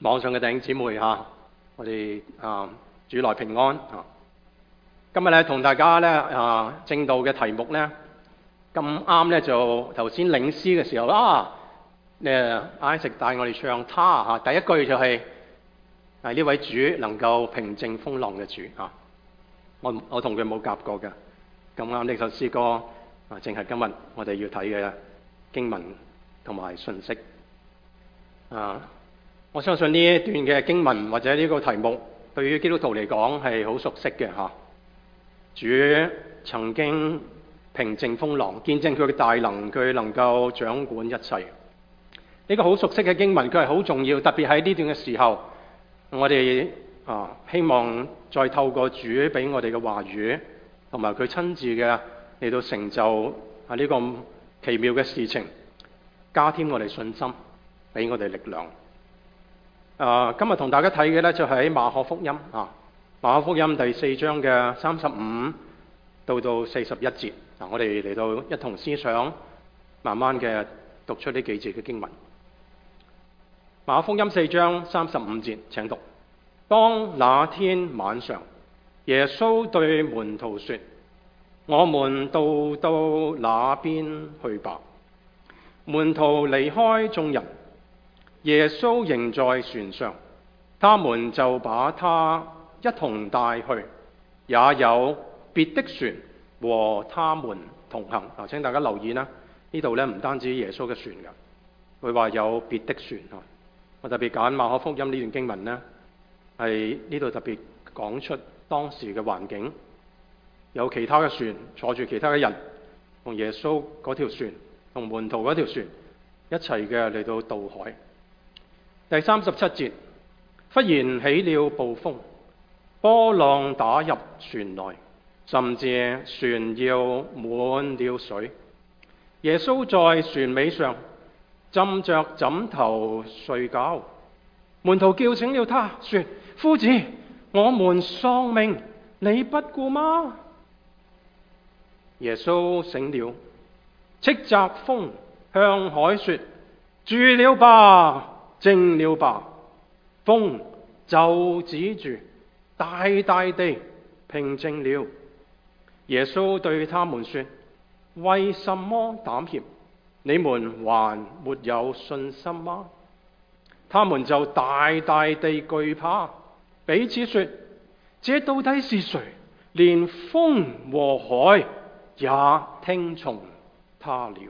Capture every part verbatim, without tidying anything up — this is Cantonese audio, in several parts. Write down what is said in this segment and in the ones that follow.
網上嘅弟兄姊妹嚇，我哋啊主內平安啊！今日咧同大家咧啊正道嘅題目咧咁啱咧，就頭先領詩嘅時候啊，誒 Isaac 帶我哋唱他嚇，第一句就係係呢位主能夠平靜風浪嘅主嚇。我我同佢冇夾過嘅，咁啱呢首詩歌啊，正係今日我哋要睇嘅經文同埋信息啊！我相信呢一段嘅經文或者呢個題目，對於基督徒嚟講係好熟悉嘅嚇。主曾經平靜風浪，見證佢嘅大能，佢能夠掌管一切。呢個好熟悉嘅經文，佢係好重要，特別喺呢段嘅時候，我哋啊希望再透過主俾我哋嘅話語，同埋佢親自嘅嚟到成就啊呢個奇妙嘅事情，加添我哋信心，俾我哋力量。啊，今日同大家睇嘅呢，就係馬可福音啊，馬可福音第四章嘅三十五到到四十一節。嗱，我哋嚟到一同思想，慢慢嘅讀出呢幾節嘅經文。馬可福音四章三十五節，請讀。當那天晚上，耶穌對門徒說：我們渡到那邊去吧。門徒離開眾人，耶穌仍在船上，他們就把他一同帶去，也有別的船和他們同行。嗱，請大家留意啦，呢度咧唔單止耶穌嘅船㗎，佢話有別的船啊。我特別揀馬可福音呢段經文呢，係呢度特別講出當時嘅環境，有其他嘅船坐住其他嘅人，同耶穌嗰條船同門徒嗰條船一齊嘅嚟到渡海。第三十七節，忽然起了暴風，波浪打入船內，甚至船要滿了水。耶穌在船尾上枕着枕頭睡覺，門徒叫醒了他，說：夫子，我們喪命，你不顧嗎？耶穌醒了，斥責風，向海說：住了吧，靜了吧。風就止住，大大地平靜了。耶穌對他們說：為什麼膽怯？你們還沒有信心嗎？他們就大大地懼怕，彼此說：這到底是誰？連風和海也聽從他了。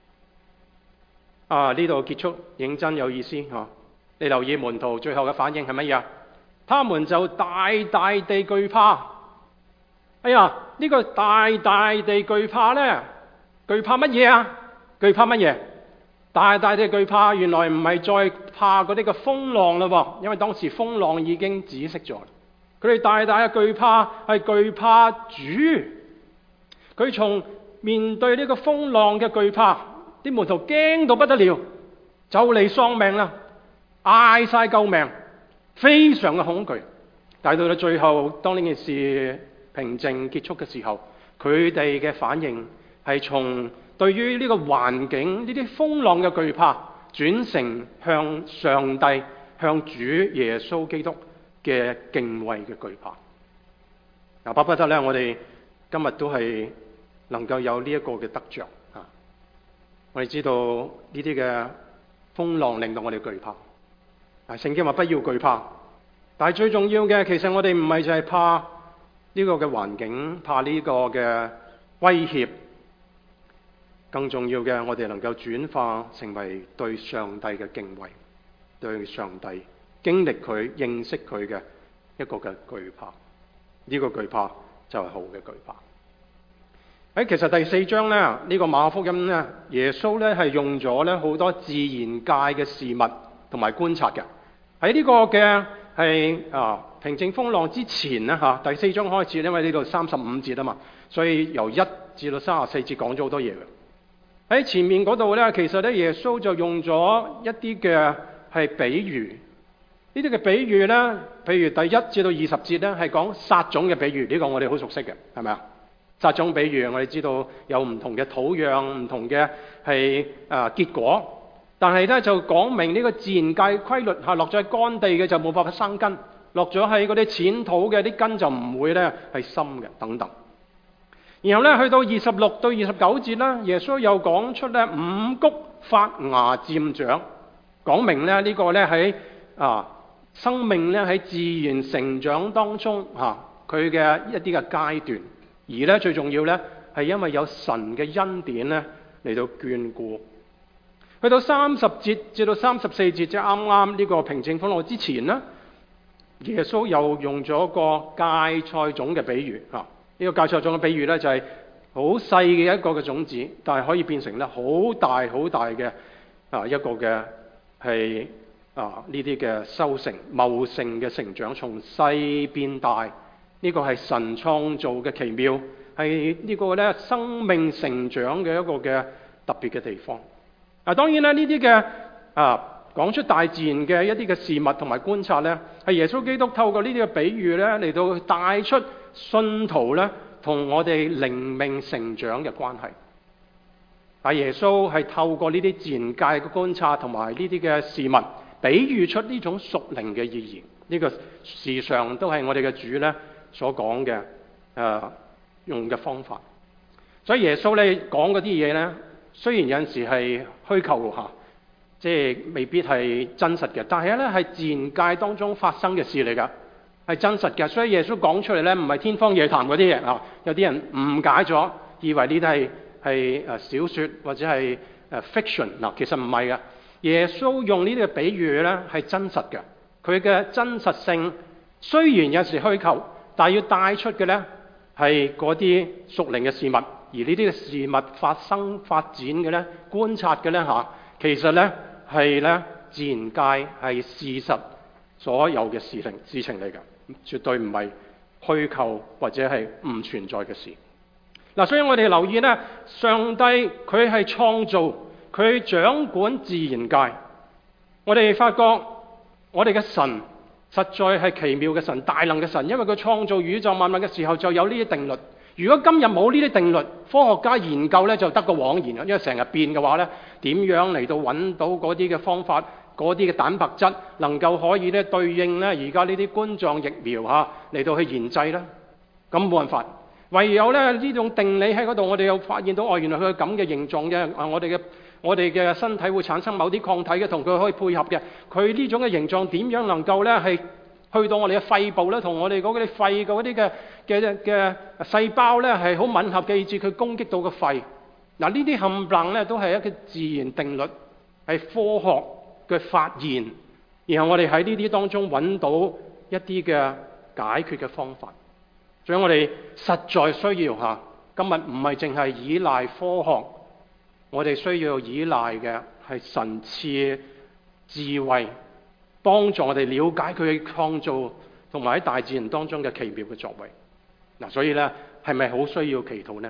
啊！呢度結束，認真有意思嚇。你留意門徒最後嘅反應係乜嘢？他們就大大地懼怕。哎呀！呢個大大地懼怕呢？懼怕乜嘢啊？懼怕乜嘢？大大地懼怕，原來唔係再怕嗰啲嘅風浪啦喎，因為當時風浪已經止息咗。佢哋大大嘅懼怕係懼怕主。佢從面對呢個風浪嘅懼怕，啲門徒驚到不得了，就嚟喪命啦，嗌晒救命，非常嘅恐懼。但係到到最後，當呢件事平靜結束嘅時候，佢哋嘅反應係從對於呢個環境、呢啲風浪嘅懼怕，轉成向上帝、向主耶穌基督嘅敬畏嘅懼怕。嗱，巴不得咧，我哋今日都係能夠有呢一個嘅得着啊！我哋知道呢啲嘅風浪令到我哋懼怕，啊，聖經話不要懼怕。但係最重要嘅，其實我哋唔係就係怕呢個嘅環境，怕呢個嘅威脅。更重要嘅，我哋能夠轉化成為對上帝嘅敬畏，對上帝經歷佢、認識佢嘅一個嘅懼怕。呢個懼怕就係好嘅懼怕。喺其實第四章咧，呢個馬可福音咧，耶穌咧係用咗咧好多自然界嘅事物同埋觀察嘅。喺呢個嘅係啊平靜風浪之前咧嚇，第四章開始，因為呢度三十五節啊嘛，所以由一至到三十四節講咗好多嘢嘅。喺前面嗰度咧，其實咧耶穌就用咗一啲嘅係比喻，呢啲嘅比喻咧，譬如第一至到二十節咧係講撒種嘅比喻，呢個我哋好熟悉嘅，係咪啊？撒種比喻我哋知道有唔同嘅土壤，唔同嘅係啊結果。 但係咧就講明呢個自然界規律嚇，落咗喺乾地嘅就冇辦法生根，落咗喺嗰啲淺土嘅啲根就唔會咧係深嘅等等。然後咧去到二十六到二十九節啦，耶穌又講出咧五穀發芽漸長，講明咧呢個咧喺啊生命咧喺自然成長當中嚇佢嘅一啲嘅階段，而咧最重要咧係因為有神嘅恩典咧嚟到眷顧。去到三十節至到三十四節，即係啱啱呢個平靜風浪之前啦，耶穌又用咗個芥菜種嘅比喻嚇。呢、這個芥菜種嘅比喻咧就係好細嘅一個嘅種子，但係可以變成咧好大好大嘅啊一個嘅係啊呢啲嘅收成茂盛嘅成長，從細變大。呢、這個係神創造嘅奇妙，係呢個咧生命成長嘅一個嘅特別嘅地方。啊，當然咧呢啲嘅啊講出大自然嘅一啲嘅事物同埋觀察咧，係耶穌基督透過呢啲嘅比喻咧嚟到帶出信徒咧同我哋靈命成長嘅關係。啊，耶穌係透過呢啲自然界嘅觀察同埋呢啲嘅事物，比喻出呢種屬靈嘅意義。呢、這個時常都係我哋嘅主咧所講嘅誒用嘅方法。所以耶穌咧講嗰啲嘢咧，雖然有陣時係虛構嚇，即係未必係真實嘅，但係咧係自然界當中發生嘅事嚟㗎，係真實嘅。所以耶穌講出嚟咧，唔係天方夜譚嗰啲嘢啊。有啲人誤解咗，以為呢啲係係誒小説或者係誒 fiction 嗱，其實唔係㗎。耶穌用呢啲嘅比喻咧係真實嘅，佢嘅真實性雖然有時虛構，但係要帶出嘅咧係嗰啲屬靈嘅事物。而呢啲嘅事物發生發展嘅咧，觀察嘅咧嚇，其實咧係咧自然界係事實所有嘅事情事情嚟㗎，絕對唔係虛構或者係唔存在嘅事。嗱，所以我哋留意咧，上帝佢係創造，佢掌管自然界。我哋發覺我哋嘅神實在係奇妙嘅神，大能嘅神，因為佢創造宇宙萬物嘅時候就有呢啲定律。如果今日冇呢啲定律，科學家研究咧就得個枉然啦。因為成日變嘅話咧，點樣嚟到揾到嗰啲嘅方法，嗰啲嘅蛋白質能夠可以咧對應咧而家呢啲冠狀疫苗嚇嚟到去研製啦？咁冇辦法，唯有咧呢種定理喺嗰度，我哋又發現到哦，原來佢係咁嘅形狀嘅啊！我哋嘅我哋嘅身體會產生某啲抗體嘅，同佢可以配合嘅。佢呢種嘅形狀點樣能夠咧係去到我哋嘅肺部咧，同我哋嗰啲肺嘅嗰啲嘅嘅嘅細胞咧係好吻合嘅，以致佢攻擊到個肺。嗱，呢啲冚唪唥咧都係一個自然定律，係科學嘅發現。然後我哋喺呢啲當中揾到一啲嘅解決嘅方法。所以我哋實在需要嚇，今日唔係淨係依賴科學，我哋需要依賴嘅係神賜智慧，幫助我哋了解佢嘅創造同埋喺大自然當中嘅奇妙嘅作為。嗱，所以咧係咪好需要祈禱呢？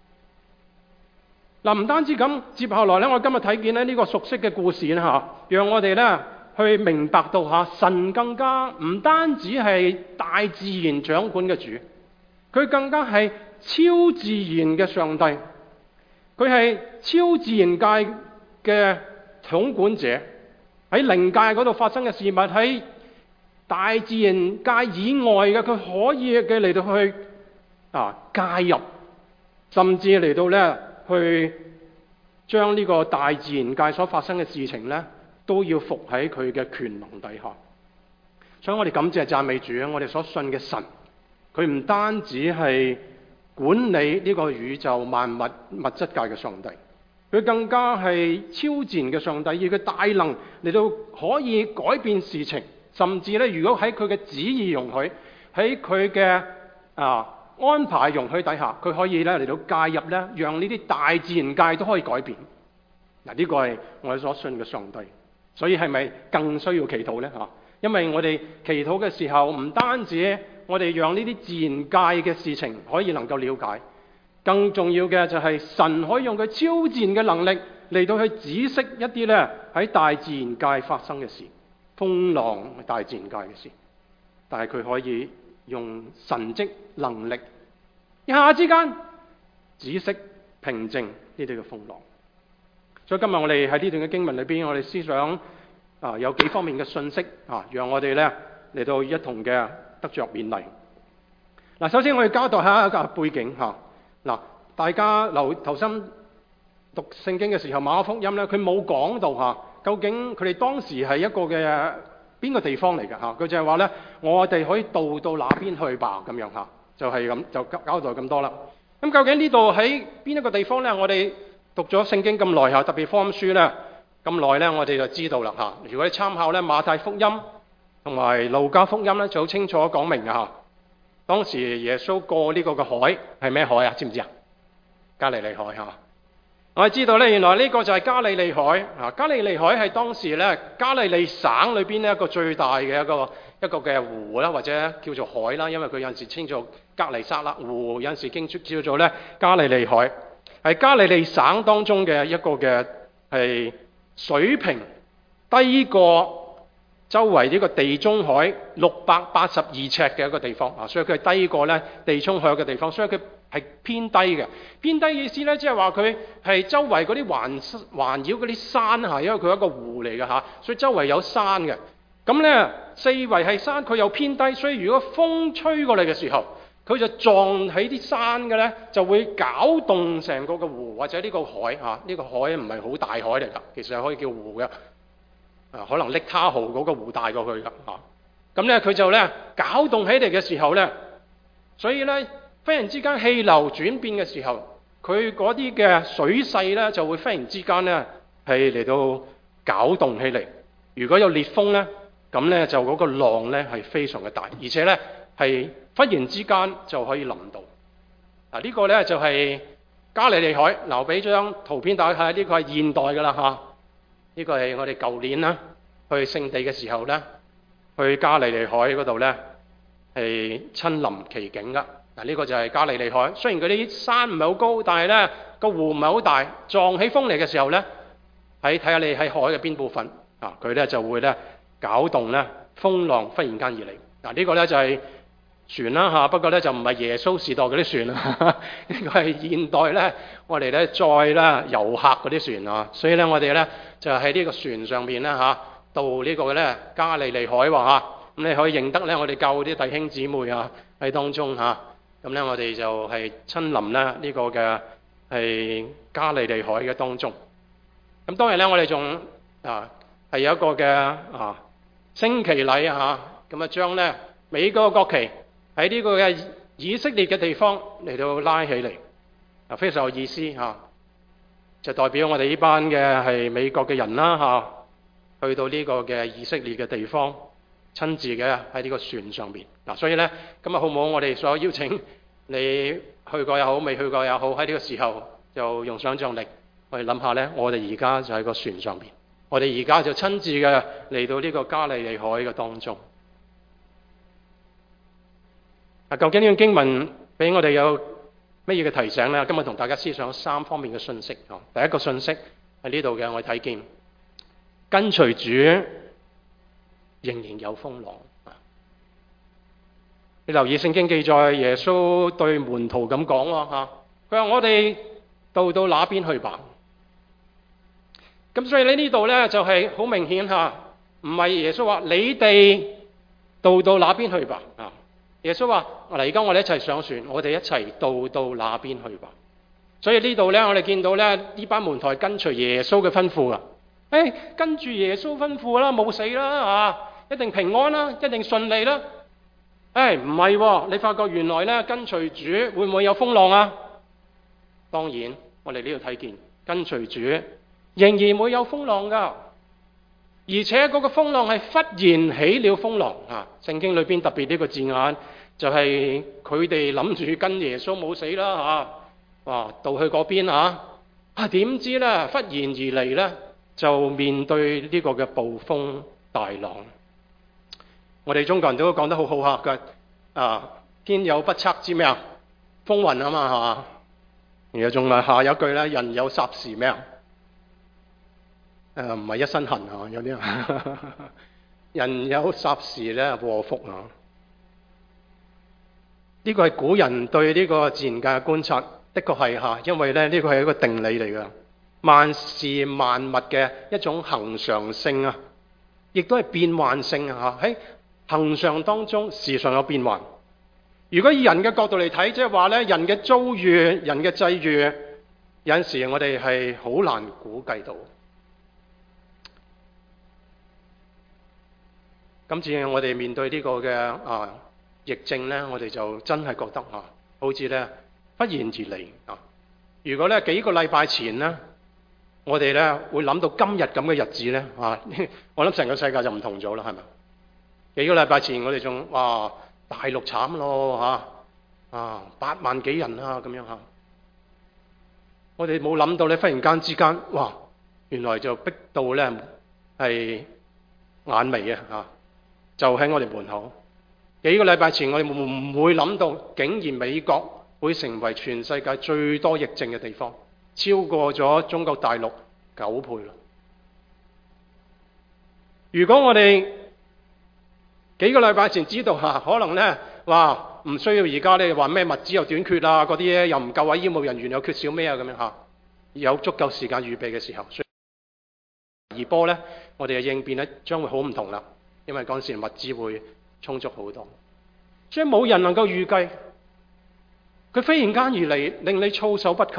嗱，唔單止咁，接下來咧，我今日睇見咧呢個熟悉嘅故事咧嚇，讓我哋咧去明白到嚇神更加唔單止係大自然掌管嘅主，佢更加係超自然嘅上帝，佢係超自然界嘅統管者。喺靈界嗰度發生嘅事物，喺大自然界以外嘅，佢可以嘅嚟到去啊介入，甚至嚟到咧去將呢個大自然界所發生嘅事情咧，都要服喺佢嘅權能底下。所以我哋感謝讚美主啊！我哋所信嘅神，佢唔單止係管理呢個宇宙萬物物質界嘅上帝，佢更加係超自然嘅上帝，以佢大能嚟到可以改變事情，甚至咧，如果喺佢嘅旨意容許，喺佢嘅啊安排容許底下，佢可以咧嚟到介入咧，讓呢啲大自然界都可以改變。嗱，呢個係我哋所信嘅上帝，所以係咪更需要祈禱呢？嚇，因為我哋祈禱嘅時候，唔單止我哋讓呢啲自然界嘅事情可以能夠了解。更重要嘅就係神可以用佢超自然嘅能力嚟到去指示一啲咧喺大自然界發生嘅事，風浪係大自然界嘅事，但係佢可以用神蹟能力一下之間指示平靜呢啲嘅風浪。 所以今日我哋喺呢段嘅經文裏邊，我哋思想啊有幾方面嘅信息啊，讓我哋咧嚟到一同嘅得着勉勵。嗱，首先我哋交代下一個背景嚇。嗱，大家留頭先讀聖經嘅時候，馬可福音咧，佢冇講到嚇，究竟佢哋當時係一個嘅邊個地方嚟嘅嚇？佢就係話咧，我哋可以渡到那邊去吧，咁樣嚇，就係咁就交代咁多啦。咁究竟呢度喺邊一個地方咧？我哋讀咗聖經咁耐嚇，特別福音書咧咁耐咧，我哋就知道啦嚇。如果你參考咧馬太福音同埋路加福音咧，就好清楚講明嘅嚇。當時耶穌過呢個嘅海係咩海啊？知唔知啊？加利利海嚇。我哋知道咧，原來呢個就係加利利海啊！加利利海係當時咧加利利省裏邊呢一個最大嘅一個一個嘅湖啦，或者叫做海啦，因為佢有陣時稱做革尼撒勒湖，有陣時經叫做咧加利利海，係加利利省當中嘅一個嘅係水平低過周圍呢個地中海六百八十二尺嘅一個地方啊，所以佢係低過咧地中海嘅地方，所以佢係偏低嘅。偏低意思咧，即係話佢係周圍嗰啲環環繞嗰啲山嚇，因為佢係一個湖嚟嘅嚇，所以周圍有山嘅。咁咧四圍係山，佢又偏低，所以如果風吹過嚟嘅時候，佢就撞喺啲山嘅咧，就會攪動成個嘅湖或者呢個海嚇。呢個海唔係好大海嚟㗎，其實係可以叫湖嘅。啊，可能瀝他號嗰個湖大過佢㗎嚇。咁咧佢就咧攪動起嚟嘅時候咧，所以咧忽然之間氣流轉變嘅時候，佢嗰啲嘅水勢咧就會忽然之間咧係嚟到攪動起嚟。如果有烈風咧，咁咧就嗰個浪咧係非常嘅大，而且咧係忽然之間就可以臨到。嗱、這個、呢個咧就係、是、加利利海。嗱，我俾張圖片大家睇下，呢、這個係現代㗎啦嚇。呢、這個係我哋舊年啦去聖地嘅時候咧，去加利利海嗰度咧係親臨其境㗎。嗱，呢個就係加利利海。雖然佢啲山唔係好高，但係咧個湖唔係好大，撞起風嚟嘅時候咧，喺睇下你喺海嘅邊部分啊，佢咧就會咧攪動咧風浪忽然間而嚟。嗱、這個、呢個咧就係、是、船啦嚇，不過咧就唔係耶穌時代嗰啲船啊，呢個係現代咧我哋咧載啦遊客嗰啲船啊，所以咧我哋咧就喺呢個船上邊咧嚇到呢個咧加利利海喎嚇，咁你可以認得咧我哋教啲弟兄姊妹啊喺當中嚇。咁咧，我哋就係親臨咧呢個嘅係加利利海嘅當中。咁當日咧，我哋仲啊係有一個嘅啊升旗禮啊，咁啊將咧美國國旗喺呢個嘅以色列嘅地方嚟到拉起嚟，啊非常有意思嚇、啊，就代表我哋呢班嘅係美國嘅人啦嚇、啊，去到呢個嘅以色列嘅地方。親自嘅喺呢個船上邊嗱，所以咧今日好唔好？我哋所邀請你去過也好，未去過也好，喺呢個時候就用想像力去諗下咧。我哋而家就喺個船上邊，我哋而家就親自嘅嚟到呢個加利利海嘅當中。嗱，究竟呢段經文俾我哋有乜嘢嘅提醒咧？今日同大家思想三方面嘅信息。第一個信息喺呢度嘅，我哋睇見跟隨主仍然有風浪。你留意聖經記載，耶穌對門徒咁講喎嚇，佢話我哋渡到那邊去吧。咁所以喺呢度咧就係好明顯嚇，唔係耶穌話你哋渡到那邊去吧啊。耶穌話嗱，而家我哋一齊上船，我哋一齊渡到那邊去吧。所以呢度咧，我哋見到咧呢班門徒係跟隨耶穌嘅吩咐啊。誒，跟住耶穌吩咐啦，冇死啦啊！一定平安啦，一定順利啦。誒，唔係喎，你發覺原來咧跟隨主會唔會有風浪啊？當然，我哋呢度睇見跟隨主仍然會有風浪噶，而且嗰個風浪係忽然起了風浪啊！聖經裏邊特別呢個字眼就係佢哋諗住跟耶穌冇死啦嚇，哇，到去嗰邊啊，啊點知咧忽然而嚟咧就面對呢個嘅暴風大浪。我哋中國人都講得好好客嘅，啊，天有不測之咩啊，風雲啊嘛，係嘛？然後仲係下有一句咧，人有霎時咩啊？誒唔係一身痕啊，有啲人人有霎時咧禍福啊。呢個係古人對呢個自然界嘅觀察，的確係嚇，因為咧呢個係一個定理嚟㗎。 萬事萬物嘅一種恒常性啊，亦都係變幻性啊！喺恒常當中，時常有變幻。如果以人嘅角度嚟睇，即係話咧，人嘅遭遇、人嘅際遇，有陣時我哋係好難估計到。今次我哋面對呢個嘅啊疫症咧，我哋就真係覺得啊，好似咧忽然而嚟啊！如果咧幾個禮拜前咧，我哋咧會諗到今日咁嘅日子咧啊，我諗成個世界就唔同咗啦，係咪？幾個禮拜前我哋仲哇大陸慘咯嚇啊，八萬幾人啊咁樣嚇，我哋冇諗到咧，忽然間之間哇，原來就逼到咧係眼眉啊嚇！就喺我哋門口。幾個禮拜前，我哋唔會諗到，竟然美國會成為全世界最多疫症嘅地方，超過咗中國大陸九倍啦。如果我哋幾個禮拜前知道嚇，可能咧話唔需要而家咧話咩物資又短缺啊，嗰啲咧又唔夠啊，醫務人員又缺少咩啊咁樣嚇，有足夠時間預備嘅時候，所以第二波咧，我哋嘅應變咧將會好唔同啦。因為嗰陣時物資會充足好多，所以冇人能夠預計，佢忽然間而嚟，令你措手不及。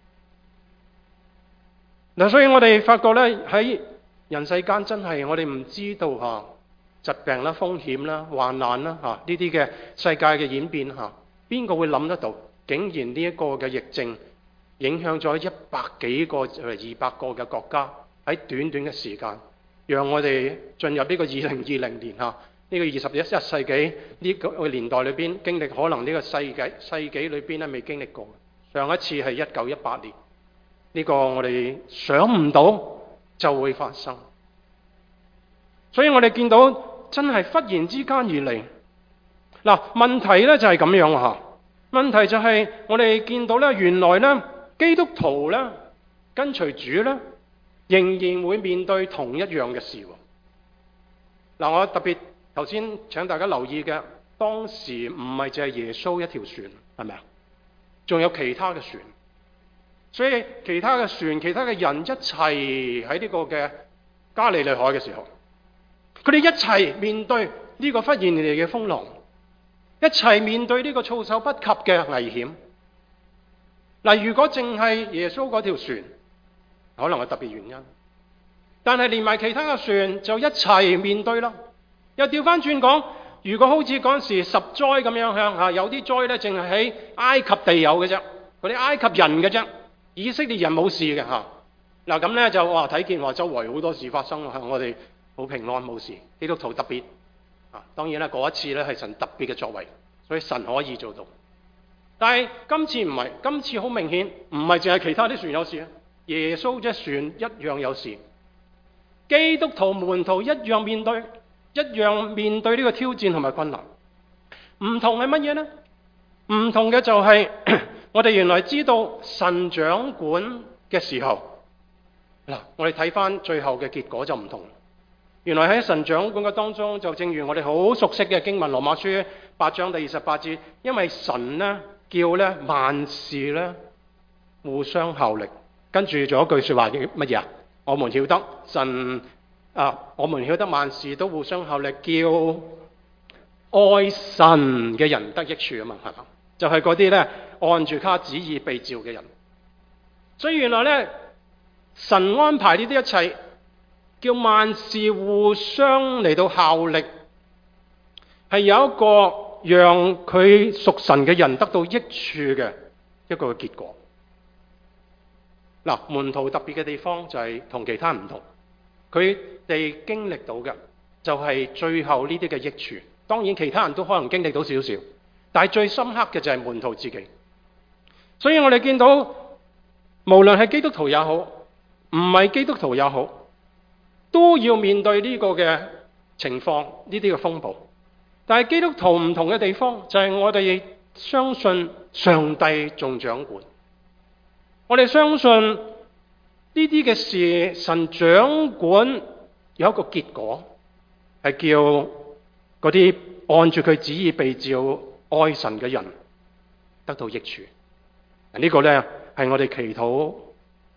嗱，所以我哋發覺咧，喺人世間真係我哋唔知道嚇疾病啦、風險啦、患難啦嚇呢啲嘅世界嘅演變嚇，邊個會諗得到？竟然呢一個嘅疫症影響咗一百幾個、二百個嘅國家，喺短短嘅時間。讓我哋進入呢個二零二零年嚇，呢個二十一一世紀呢個年代裏邊，經歷可能呢個世紀世紀裏邊咧未經歷過。上一次係一九一八年，呢個我哋想唔到就會發生。所以我哋見到真係忽然之間而嚟。嗱，問題咧就係咁樣嚇。問題就係我哋見到咧，原來咧基督徒咧跟隨主咧，仍然會面對同一樣嘅事。嗱，我特別頭先請大家留意嘅，當時唔係淨係耶穌一條船，係咪啊？仲有其他嘅船，所以其他嘅船、其他嘅人一齊喺呢個嘅加利利海嘅時候，佢哋一齊面對呢個忽然而嚟嘅風浪，一齊面對呢個措手不及嘅危險。嗱，如果淨係耶穌嗰條船，可能有特別原因，但係連埋其他嘅船就一齊面對啦。又調翻轉講，如果好似嗰陣時十災咁樣向嚇，有啲災咧淨係喺埃及地有嘅啫，嗰啲埃及人嘅啫，以色列人冇事嘅嚇。嗱咁咧就哇睇見話周圍好多事發生，我哋好平安冇事。基督徒特別啊，當然啦嗰一次咧係神特別嘅作為，所以神可以做到。但係今次唔係，今次好明顯唔係淨係其他啲船有事啊。耶穌隻船一樣有事，基督徒門徒一樣面對，一樣面對呢個挑戰同埋困難。唔同係乜嘢呢？唔同嘅就係、是、我哋原來知道神掌管嘅時候，嗱，我哋睇翻最後嘅結果就唔同。原來喺神掌管嘅當中，就正如我哋好熟悉嘅經文《羅馬書》八章第二十八節，因為神呢叫咧萬事咧互相效力。跟住仲有一句說話叫乜嘢啊？我們曉得神啊，我們曉得萬事都互相效力，叫愛神嘅人得益處啊嘛，係嘛？就係嗰啲咧按住他旨意被召嘅人。所以原來咧，神安排呢啲一切，叫萬事互相嚟到效力，係有一個讓佢屬神嘅人得到益處嘅一個結果。嗱，門徒特別嘅地方就係同其他唔同，佢哋經歷到嘅就係最後呢啲嘅益處。當然其他人都可能經歷到少少，但係最深刻嘅就係門徒自己。所以我哋見到，無論係基督徒也好，唔係基督徒也好，都要面對呢個嘅情況，呢啲嘅風暴。但係基督徒唔同嘅地方就係我哋相信上帝仲掌管。我哋相信呢啲嘅事，神掌管有一個結果，係叫嗰啲按住佢旨意被召愛神嘅人得到益處。呢個呢，係我哋祈禱，係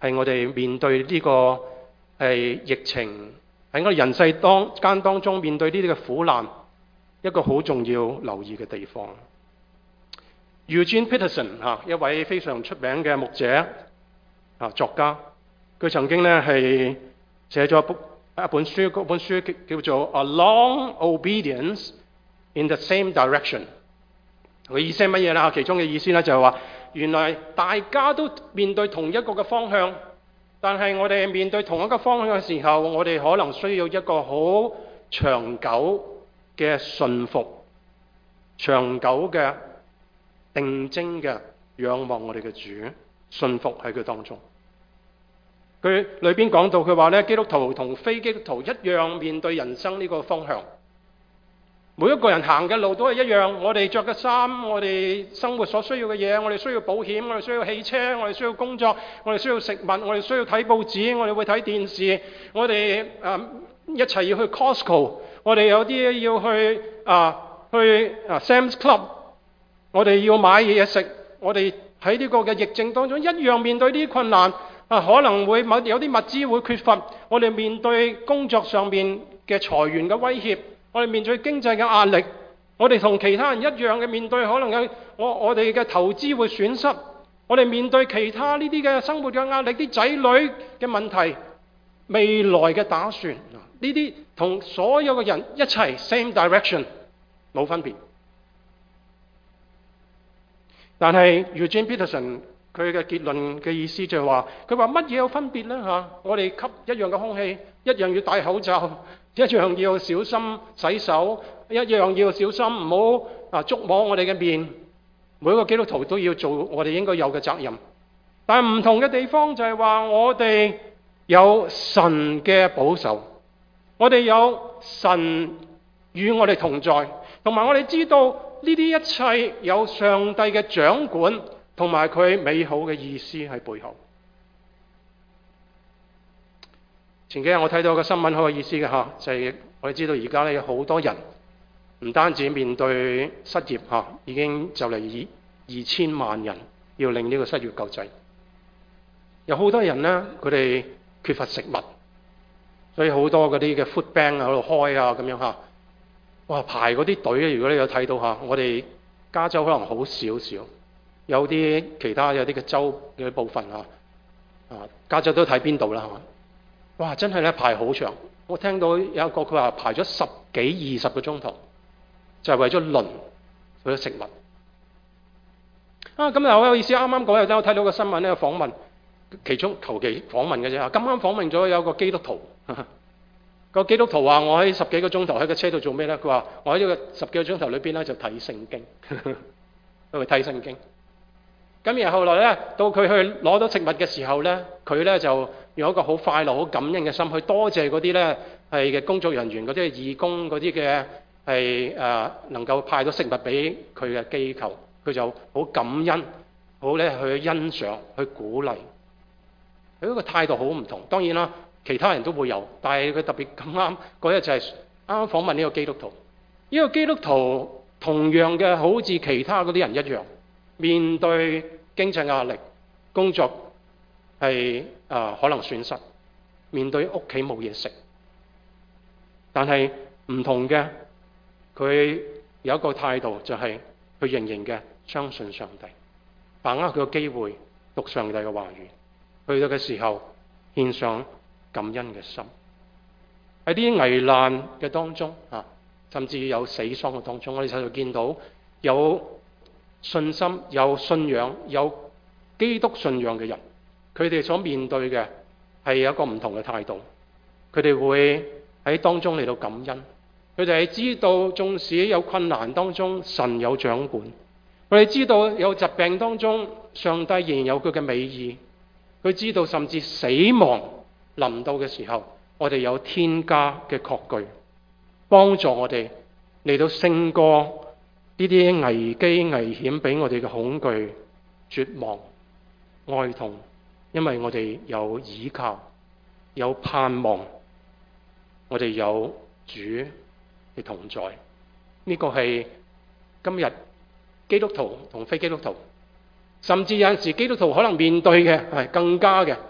係我哋面對呢個係疫情，喺我哋人世當間當中面對呢啲嘅苦難，一個好重要留意嘅地方。Eugene Peterson 嚇，一位非常出名嘅牧者啊作家，佢曾經咧係寫咗一本一本書，嗰本書叫做《A Long Obedience in the Same Direction》。佢意思係乜嘢啦？其中嘅意思咧就係話，原來大家都面對同一個嘅方向，但係我哋面對同一個方向嘅時候，我哋可能需要一個好長久嘅信服，長久嘅定睛嘅仰望我哋嘅主，信服喺佢當中。佢裏邊講到，佢話咧，基督徒同非基督徒一樣面對人生呢個方向。每一個人行嘅路都係一樣，我哋着嘅衫，我哋生活所需要嘅嘢，我哋需要保險，我哋需要汽車，我哋需要工作，我哋需要食物，我哋需要睇報紙，我哋會睇電視，我哋誒、呃、一齊要去 Costco， 我哋有啲要去啊去啊 Sam's Club， 我哋要買嘢食，我哋喺呢個嘅疫症當中一樣面對呢啲困難啊，可能會某有啲物資會缺乏，我哋面對工作上面嘅裁員嘅威脅。我哋面對經濟嘅壓力，我哋同其他人一樣嘅面對，可能有我我哋嘅投資會損失，我哋面對其他呢啲嘅生活嘅壓力，啲仔女嘅問題，未來嘅打算，呢啲同所有嘅人一齊 same direction 冇分別。但係 Eugene Peterson 佢嘅結論嘅意思就係話，佢話乜嘢有分別呢？嚇？我哋吸一樣嘅空氣，一樣要戴口罩。一樣要小心洗手，一樣要小心唔好啊觸摸我哋嘅面。每一個基督徒都要做我哋應該有嘅責任。但係唔同嘅地方就係話，我哋有神嘅保守，我哋有神與我哋同在，同埋我哋知道呢啲一切有上帝嘅掌管，同埋佢美好嘅意思喺背後。前幾日我睇到個新聞好有意思嘅嚇，就係、是、我哋知道而家咧有好多人唔單止面對失業嚇，已經就嚟二二千萬人要領呢個失業救濟。有好多人咧，佢哋缺乏食物，所以好多嗰啲嘅 food bank 喺度開啊咁樣嚇。哇，排嗰啲隊咧，如果你有睇到嚇，我哋加州可能好少少，有啲其他有啲嘅州嘅部分嚇，啊加州都睇邊度啦嚇。哇！真係咧排好長，我聽到有一個佢話排咗十幾二十個鐘頭，就係、是、為咗輪為咗食物。啊，咁又好有意思！啱啱嗰日咧，我睇到個新聞咧，訪問其中求其訪問嘅啫。咁啱訪問咗有個基督徒，個基督徒話：我喺十幾個鐘頭喺個車度做咩咧？佢話：我喺呢個十幾個鐘頭裏邊咧就睇聖經，因為睇聖經。咁然後後來咧，到佢去攞到食物嘅時候咧，佢咧就用一個好快樂、好感恩嘅心去多謝嗰啲咧係嘅工作人員、嗰啲義工、嗰啲嘅係誒能夠派到食物俾佢嘅機構，佢就好感恩，好咧去欣賞、去鼓勵。佢嗰個態度好唔同。當然啦，其他人都會有，但係佢特別咁啱嗰日就係啱啱訪問呢個基督徒。呢個基督徒同樣嘅好似其他嗰啲人一樣，面對經濟壓力、工作係啊、呃、可能損失，面對屋企冇嘢食，但係唔同嘅，佢有一個態度就係佢仍然嘅相信上帝，把握佢嘅機會讀上帝嘅話語，去到嘅時候獻上感恩嘅心。喺啲危難嘅當中啊，甚至有死喪嘅當中，我哋就見到有信心、有信仰、有基督信仰嘅人，佢哋所面對嘅係有一個唔同嘅態度。佢哋會喺當中嚟到感恩，佢哋係知道縱使有困難當中，神有掌管。佢哋知道有疾病當中，上帝仍然有佢嘅美意。佢知道甚至死亡臨到嘅時候，我哋有天家嘅確據，幫助我哋嚟到勝過呢啲危機危險俾我哋嘅恐懼、絕望、哀痛，因為我哋有倚靠、有盼望，我哋有主嘅同在。呢、這個係今日基督徒同非基督徒，甚至有陣時基督徒可能面對嘅係更加嘅，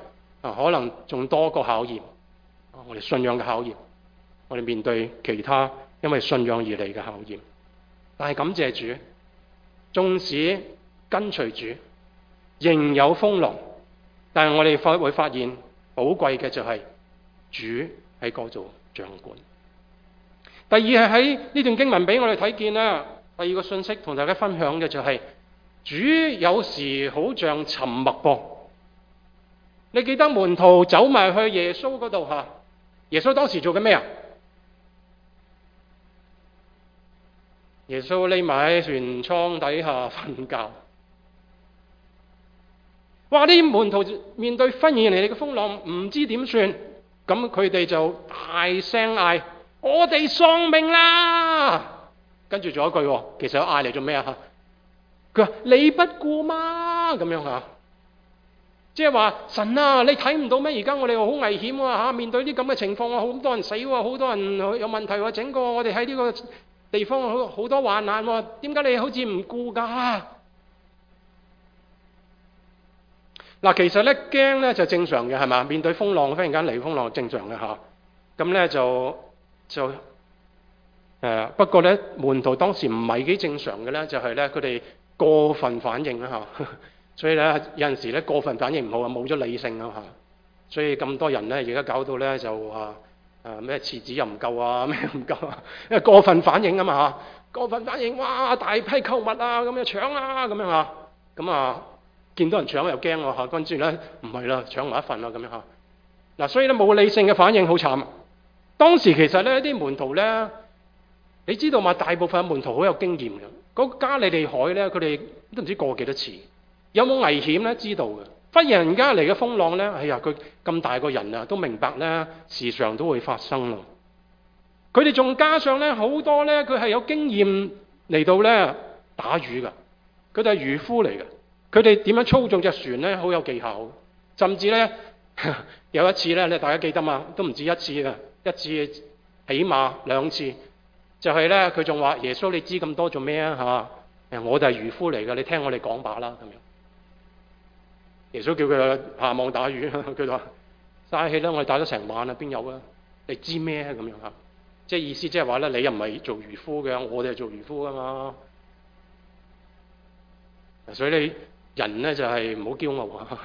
啊，可能仲多個考驗，我哋信仰嘅考驗，我哋面對其他因為信仰而嚟嘅考驗。但係感謝主，縱使跟隨主，仍有風浪，但係我哋發會發現寶貴嘅就係主喺嗰度掌管。第二係喺呢段經文俾我哋睇見啦，第二個信息同大家分享嘅就係、是、主有時好像沉默噃。你記得門徒走埋去耶穌嗰度吓，耶穌當時做緊咩啊？耶穌匿埋喺船艙底下瞓覺。哇！啲門徒面對忽然嚟嘅風浪，唔知點算，咁佢哋就大聲嗌：我哋喪命啦！跟住仲有一句，其實嗌嚟做咩啊？佢話你不顧嗎？咁樣吓，即係話神啊，你睇唔到咩？而家我哋好危險啊！吓，面對啲咁嘅情況啊，好多人死喎，好多人有問題喎，整個我哋喺呢個地方好好多患難喎，點解你好似唔顧㗎？嗱，其實咧驚咧就正常嘅，係嘛？面對風浪，忽然間嚟風浪，正常嘅吓。咁咧就就誒、呃，不過咧門徒當時唔係幾正常嘅咧，就係咧佢哋過分反應啦吓。所以咧有陣時咧過分反應唔好啊，冇咗理性啊吓。所以咁多人咧而家搞到咧就話誒咩廁紙又唔夠啊，咩唔夠啊，因為過分反應啊嘛吓。過分反應，哇！大批購物啊，咁樣搶啊，咁樣啊，咁啊。見到人搶又驚喎嚇，跟住咧唔係啦，搶埋一份啦咁樣嚇。嗱，所以咧冇理性嘅反應好慘。當時其實咧啲門徒咧，你知道嘛？大部分嘅門徒好有經驗嘅。嗰、那個、加利利海咧，佢哋都唔知過幾多次。有冇危險咧？知道嘅。忽然間嚟嘅風浪咧，哎呀，佢咁大個人啊，都明白咧，時常都會發生咯。佢哋仲加上咧好多咧，佢係有經驗嚟到咧打魚㗎。佢哋係漁夫嚟嘅。佢哋點樣操縱隻船咧？好有技巧，甚至咧有一次咧，你大家記得嘛？都唔止一次啊，一次起碼兩次，就係咧佢仲話：耶穌，你知咁多做咩啊？嚇！誒，我哋係漁夫嚟嘅，你聽我哋講把啦咁樣。耶穌叫佢下網打魚，佢話：嘥氣啦，我哋打咗成晚啦，邊有啊？你知咩咁樣嚇？即係意思即係話咧，你又唔係做漁夫嘅，我哋係做漁夫噶嘛。所以你。人咧就係唔好驕傲啊！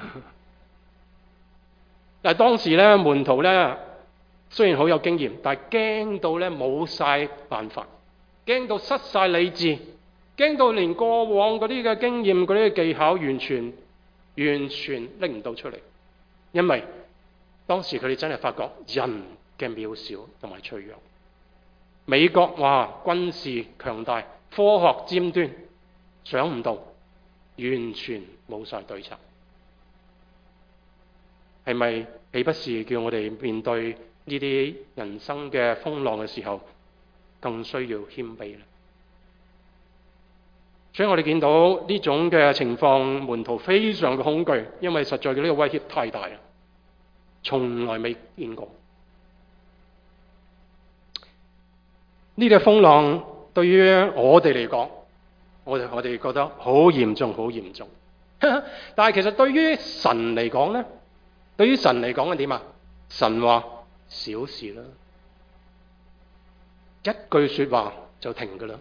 但係當時咧門徒咧雖然好有經驗，但係驚到咧冇晒辦法，驚到失晒理智，驚到連過往嗰啲嘅經驗、嗰啲嘅技巧完全完全拎唔到出嚟，因為當時佢哋真係發覺人嘅渺小同埋脆弱。美國話軍事強大，科學尖端，想唔到。完全冇晒對策，係咪豈不是叫我哋面對呢啲人生嘅風浪嘅時候，更需要謙卑呢？所以我哋見到呢種嘅情況，門徒非常嘅恐懼，因為實在嘅呢個威脅太大啦，從來未見過。呢啲風浪對於我哋嚟講，我哋我哋覺得好嚴重，好嚴重。但係其實對於神嚟講咧，對於神嚟講係點啊？神話小事啦，一句說話就停噶啦。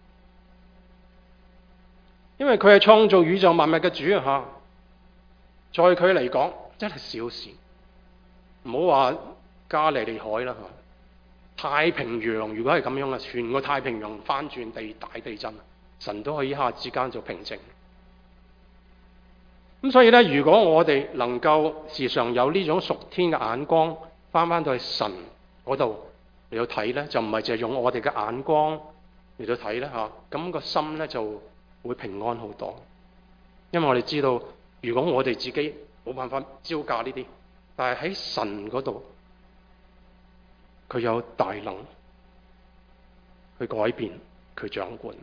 因為佢係創造宇宙萬物嘅主啊！在佢嚟講真係小事。唔好話加利利海啦，太平洋如果係咁樣啊，全個太平洋翻轉地大地震。神都可以一下之間就平靜。咁所以咧，如果我哋能夠時常有呢種屬天嘅眼光，翻翻到去神嗰度嚟到睇咧，就唔係淨係用我哋嘅眼光嚟到睇咧嚇，咁個心咧就會平安好多。因為我哋知道，如果我哋自己冇辦法招架呢啲，但係喺神嗰度，佢有大能去改變，佢掌管。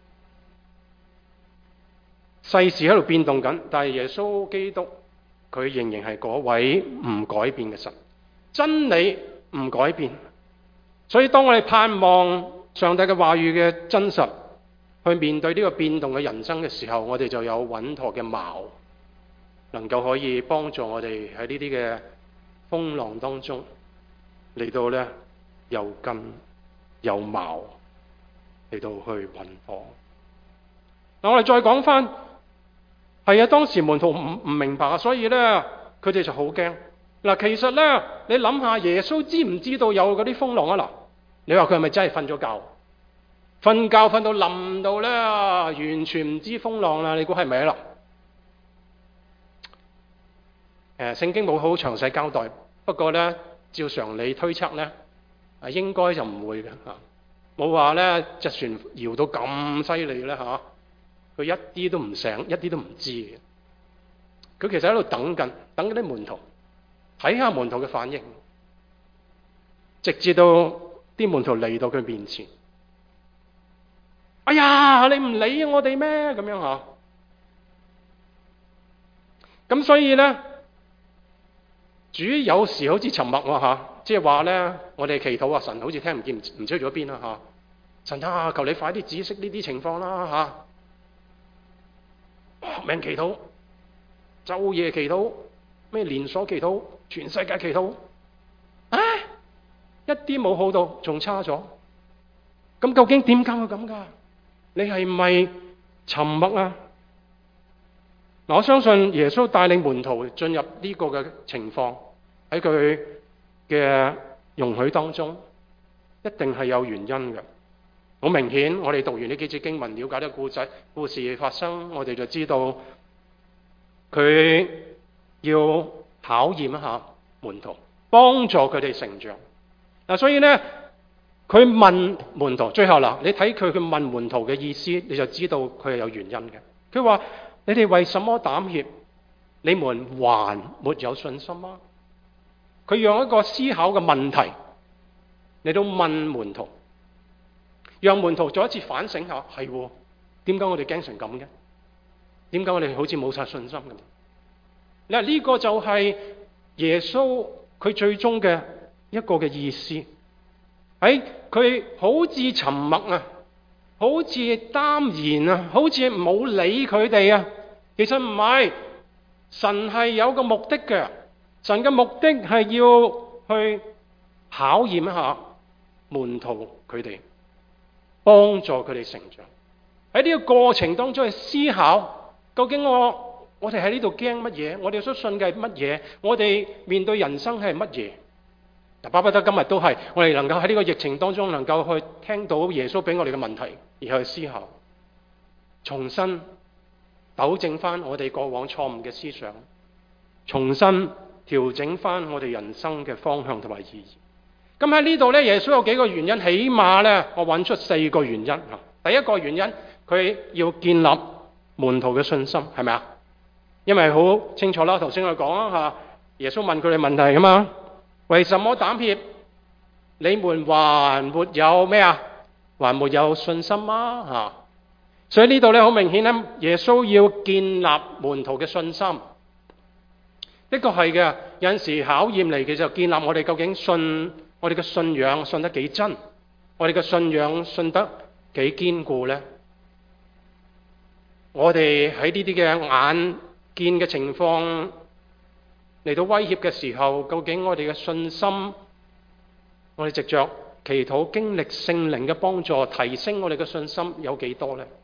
世事喺度變動緊，但係耶穌基督佢仍然係嗰位唔改變嘅神，真理唔改變。所以當我哋盼望上帝嘅話語嘅真實，去面對呢個變動嘅人生嘅時候，我哋就有穩妥嘅錨，能夠可以幫助我哋喺呢啲嘅風浪當中嚟到咧又根又矛嚟到去運火。嗱，我哋再講翻，係啊，當時門徒唔唔明白啊，所以咧佢哋就好驚。嗱，其實咧你諗下，耶穌知唔知道有嗰啲風浪啊？嗱，你話佢係咪真係瞓咗覺？瞓覺瞓到冧到咧，完全唔知風浪啦？你估係咪啊？誒，聖經冇好詳細交代，不過咧照常理推測咧，啊應該就唔會嘅嚇，冇話咧隻船搖到咁犀利咧嚇，佢一啲都唔醒，一啲都唔知嘅。佢其實喺度等緊，等緊啲門徒，睇下門徒嘅反應，直至到啲門徒嚟到佢面前。哎呀，你唔理我哋咩？咁樣嚇。咁所以咧，主有時好似沉默喎嚇，即係話咧，我哋祈禱啊，神好似聽唔見，唔知去咗邊啦嚇。神啊，求你快啲指示呢啲情況啦嚇。搏命祈禱，晝夜祈禱，咩連鎖祈禱，全世界祈禱，啊，一啲冇好到，仲差咗。咁究竟點解會咁㗎？你係咪沉默啊？嗱，我相信耶穌帶領門徒進入呢個嘅情況，喺佢嘅容許當中，一定係有原因嘅。好明顯，我哋讀完呢幾節經文，了解呢個故仔故事發生，我哋就知道佢要考驗一下門徒，幫助佢哋成長。嗱，所以呢，佢問門徒，最後嗱，你睇佢佢問門徒嘅意思，你就知道佢係有原因嘅。佢話：你哋為什麼膽怯？你們還沒有信心嗎？佢用一個思考嘅問題嚟到問門徒，讓門徒再一次反省下，係喎，點解我哋驚成咁嘅？點解我哋好似冇晒信心咁？嗱，呢個就係耶穌佢最終嘅一個嘅意思。喺佢好似沉默啊，好似淡然啊，好似冇理佢哋啊。其實唔係，神係有個目的嘅。神嘅目的係要去考驗一下門徒佢哋，幫助佢哋成長。喺呢個過程當中去思考，究竟我我哋喺呢度驚乜嘢？我哋所信嘅係乜嘢？我哋面對人生係乜嘢？嗱，巴不得今日都係我哋能夠喺呢個疫情當中，能夠去聽到耶穌俾我哋嘅問題，而去思考，重新糾正翻我哋過往錯誤嘅思想，重新調整翻我哋人生嘅方向同埋意義。咁喺呢度呢，耶穌有幾個原因，起碼呢，我揾出四個原因。第一個原因，佢要建立門徒嘅信心，係咪啊？因為好清楚啦，頭先我講啦嚇，耶穌問佢哋問題㗎嘛。為什麼膽怯？你們還沒有咩啊？還沒有信心嗎？嚇！所以呢度咧好明顯咧，耶穌要建立門徒嘅信心。的確係嘅，有陣時考驗嚟嘅就建立我哋究竟信我哋嘅信仰信得幾真，我哋嘅信仰信得幾堅固咧？我哋喺呢啲嘅眼見嘅情況嚟到威脅嘅時候，究竟我哋嘅信心，我哋藉着祈禱經歷聖靈嘅幫助，提升我哋嘅信心有幾多呢？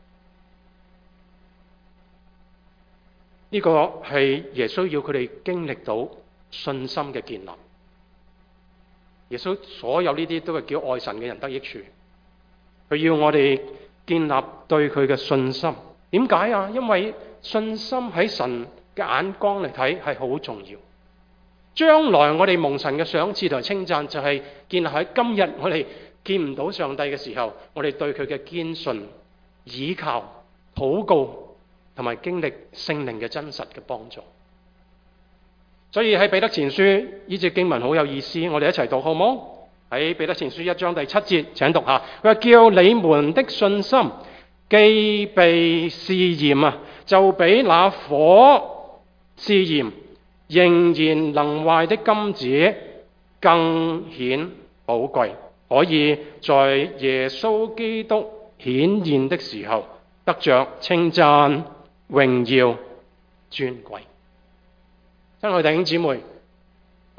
呢個係耶穌要佢哋經歷到信心嘅建立。耶穌所有呢啲都係叫愛神嘅人得益處。佢要我哋建立對佢嘅信心。點解啊？因為信心喺神嘅眼光嚟睇係好重要。將來我哋蒙神嘅賞賜同稱讚，就係建立喺今日我哋見唔到上帝嘅時候，我哋對佢嘅堅信、倚靠、禱告同埋經歷聖靈嘅真實嘅幫助。所以喺彼得前書呢節經文好有意思，我哋一齊讀好冇？喺彼得前書一章第七節，請讀下。佢話叫你們的信心既被試驗啊，就比那火試驗仍然能壞的金子更顯寶貴，可以在耶穌基督顯現的時候得着稱讚、榮耀、尊貴。親愛弟兄姊妹，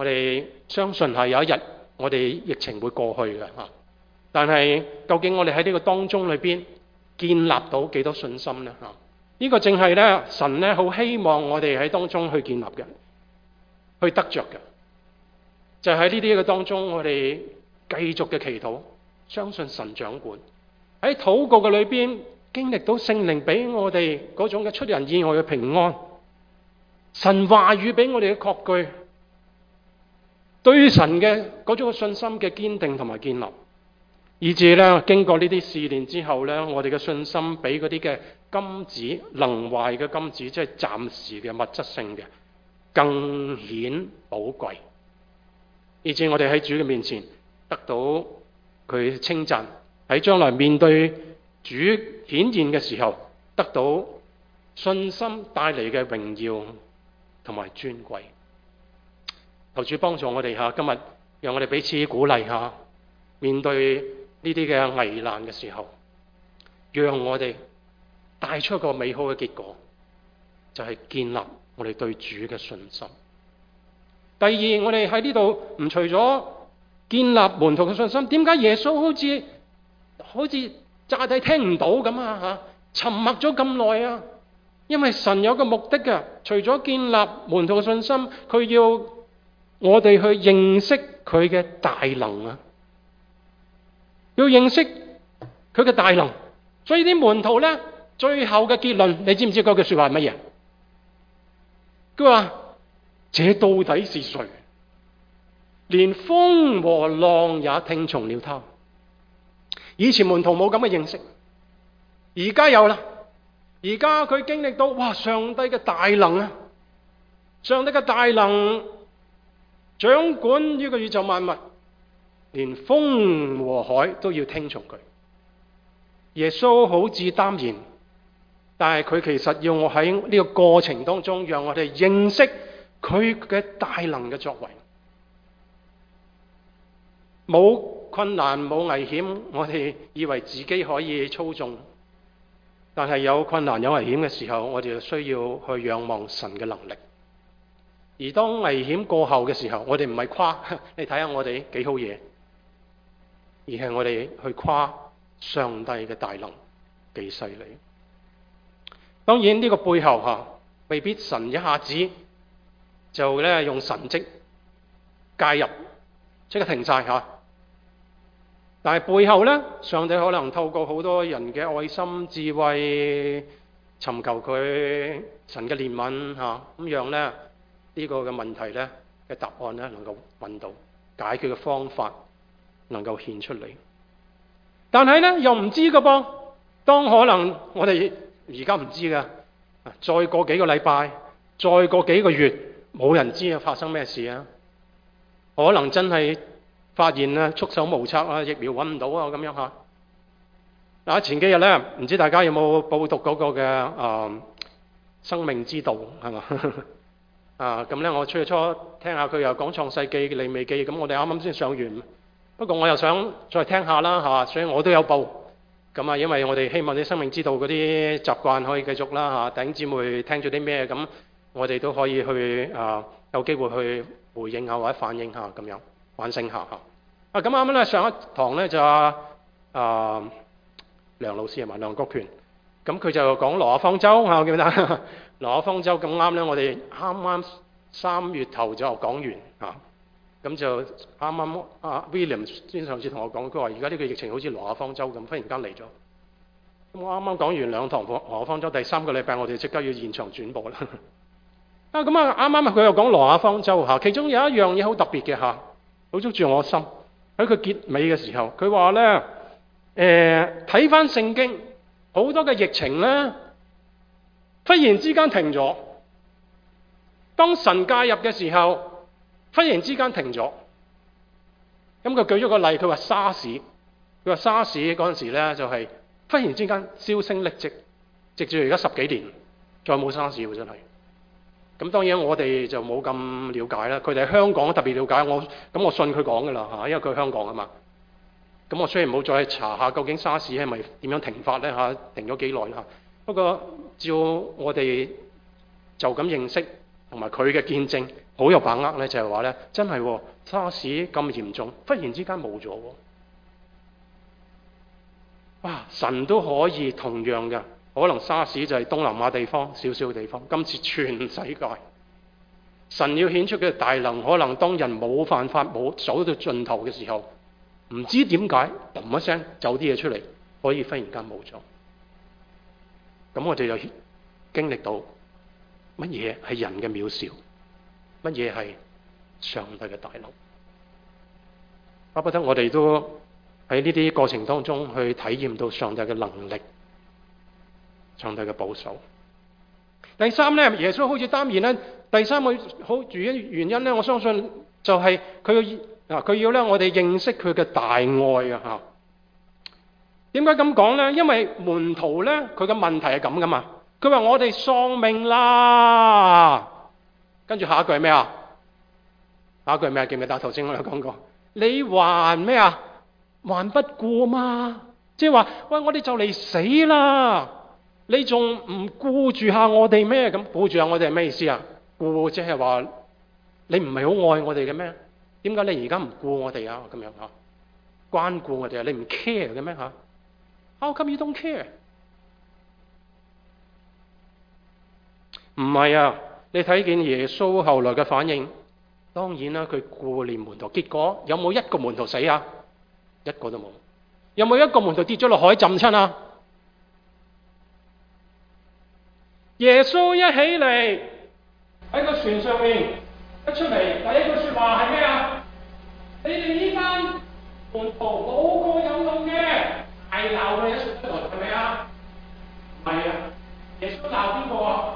我哋相信係有一日我哋疫情會過去嘅嚇。但係究竟我哋喺呢個當中裏邊建立到幾多信心呢？嚇，呢個正係咧神咧好希望我哋喺當中去建立嘅，去得着嘅。就喺呢啲嘅當中，我哋繼續嘅祈禱，相信神掌管。喺禱告嘅裏邊，經歷到聖靈俾我哋嗰種嘅出人意外嘅平安，神話語俾我哋嘅確據，對神嘅嗰種信心嘅堅定同埋建立，以至咧經過呢啲試煉之後咧，我哋嘅信心比嗰啲嘅金子能壞嘅金子，即係暫時嘅物質性嘅，更顯寶貴。以至我哋喺主嘅面前得到佢稱讚，喺將來面對主顯現嘅時候，得到信心帶嚟嘅榮耀同埋尊貴。求主幫助我哋下今日，讓我哋彼此鼓勵下，面對呢啲嘅危難嘅時候，讓我哋帶出一個美好嘅結果，就係建立我哋對主嘅信心。第二，我哋喺呢度唔除咗建立門徒嘅信心，點解耶穌好似好似詐諦聽唔到咁啊？嚇，沉默咗咁耐啊？因為神有個目的嘅，除咗建立門徒嘅信心，佢要我哋去認識佢嘅大能啊，要認識佢嘅大能。所以啲門徒咧，最後嘅結論，你知唔知嗰句説話係乜嘢？佢話：這到底是誰？連風和浪也聽從了他。以前門徒冇咁嘅認識，而家有啦。而家佢經歷到，哇！上帝嘅大能啊，上帝嘅大能掌管呢個宇宙萬物，連風和海都要聽從佢。耶穌好似擔言，但係佢其實要我喺呢個過程當中，讓我哋認識佢嘅大能嘅作為。冇困難冇危險，我哋以為自己可以操縱，但係有困難有危險嘅時候，我哋就需要去仰望神嘅能力。而當危險過後嘅時候，我哋唔係誇你睇下我哋幾好嘢，而係我哋去誇上帝嘅大能幾犀利。當然呢個背後吓，未必神一下子就咧用神蹟介入，即刻停晒吓。但係背後咧，上帝可能透過好多人嘅愛心、智慧，尋求佢神嘅憐憫吓，咁讓咧呢個嘅問題咧嘅答案咧能夠揾到解決嘅方法，能夠顯出嚟。但係咧又唔知㗎噃，當可能我哋而家唔知㗎，再過幾個禮拜，再過幾個月，冇人知啊發生咩事啊，可能真係發現啊束手無策啊，疫苗揾唔到啊咁樣嚇。嗱，前幾日咧，唔知大家有冇報讀嗰個嘅啊、呃、生命之道係嘛？啊咁咧，我初初聽下佢又講創世記、利未記，咁我哋啱啱先上完。不過我又想再聽下啦嚇，所以我都有報。咁啊，因為我哋希望啲生命之道嗰啲習慣可以繼續啦嚇。弟兄姊妹聽咗啲咩咁，我哋都可以去啊有機會去回應下或者反映下咁樣，反省下嚇。啊咁啱啱咧上一堂咧就啊啊梁老師係嘛，梁國權，咁佢就講挪亞方舟嚇，我記得挪亞方舟咁啱咧，我哋啱啱三月頭就講完嚇。咁就啱啱阿 William 先上次同我講，佢話而家呢個疫情好似挪亞方舟咁，忽然間嚟咗。咁我啱啱講完兩堂挪亞方舟，第三個禮拜我哋即刻要現場轉播啦。啊咁啊，啱啱佢又講挪亞方舟嚇，其中有一樣嘢好特別嘅嚇，好捉住我心。喺佢結尾嘅時候，佢話咧誒睇翻聖經，好多嘅疫情咧，忽然之間停咗。當神介入嘅時候，忽然之間停咗，咁佢舉咗個例，佢話沙士，佢話沙士嗰陣時咧就係忽然之間銷聲匿跡，直至而家十幾年再冇沙士喎，真係。咁當然我哋就冇咁了解啦，佢哋喺香港特別了解我，咁我信佢講噶啦嚇，因為佢喺香港啊嘛。咁我雖然冇再查下究竟沙士係咪點樣停法咧嚇，停咗幾耐啦嚇。不過照我哋就咁認識同埋佢嘅見證好有把握咧，就係話咧，真係喎，沙士咁嚴重，忽然之間冇咗喎。哇！神都可以同樣嘅，可能沙士就係東南亞地方少少嘅地方，今次全世界神要顯出嘅大能，可能當人冇辦法冇走到盡頭嘅時候，唔知點解嘣一聲走啲嘢出嚟，可以忽然間冇咗。咁我哋就經歷到乜嘢係人嘅渺小，乜嘢係上帝嘅大能。巴不得我哋都喺呢啲過程當中去體驗到上帝嘅能力，上帝嘅保守。第三咧，耶穌好似擔言咧，第三個好主要原因咧，我相信就係佢嘅嗱，佢要咧我哋認識佢嘅大愛啊！嚇，點解咁講咧？因為門徒咧，佢嘅問題係咁噶嘛。佢話我哋喪命啦，跟住下一句係咩啊？下一句係咩？記唔記得？頭先我有講過，你還咩啊？還不顧嘛？即係話，喂，我哋就嚟死啦，你仲唔顧住下我哋咩？咁顧住下我哋係咩意思啊？顧即係話你唔係好愛我哋嘅咩？點解你而家唔顧我哋啊？咁樣嚇，關顧我哋啊？你唔 care 嘅咩嚇？How come you don't care？唔係啊！你睇見耶穌後來嘅反應，當然啦，佢顧念門徒。結果有冇一個門徒死啊？一個都冇。有冇一個門徒跌咗落海浸親啊？耶穌一起嚟喺個船上面一出嚟，第一句説話係咩啊？你哋呢班門徒冇個有用嘅，大鬧佢一出嚟，係咪啊？係啊！耶穌鬧邊個啊？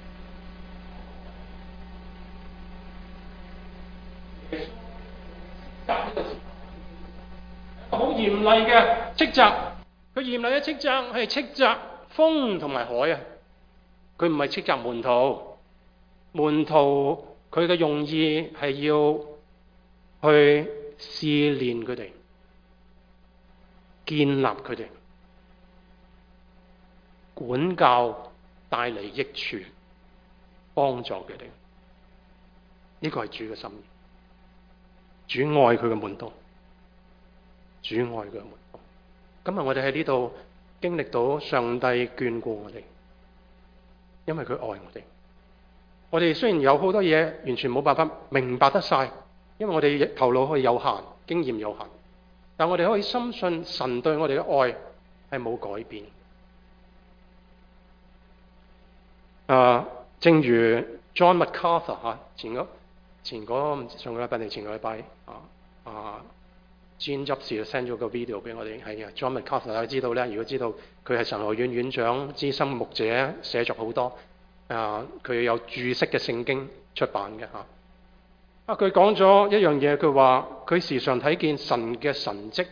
好嚴厲嘅斥責，佢嚴厲嘅斥責係斥責風同埋海啊！佢唔係斥責門徒，門徒佢嘅用意係要去試煉佢哋，建立佢哋，管教帶嚟益處，幫助佢哋。呢個係主嘅心意。主愛佢嘅門徒，主愛佢嘅門徒。今日我哋喺呢度經歷到上帝眷顧我哋，因為佢愛我哋。我哋雖然有好多嘢完全冇辦法明白得晒，因為我哋頭腦可以有限，經驗有限，但我哋可以深信神對我哋嘅愛係冇改變。啊，正如 John MacArthur 嚇前嗰。前嗰上個禮拜定前個禮拜啊啊 Gene 執事 send 咗個 video 俾我哋，係啊 John MacArthur 大家知道咧，如果知道佢係神學院院長、資深牧者，寫作好多啊，佢有注釋嘅聖經出版嘅嚇。啊，佢講咗一樣嘢，佢話佢時常睇見神嘅神蹟，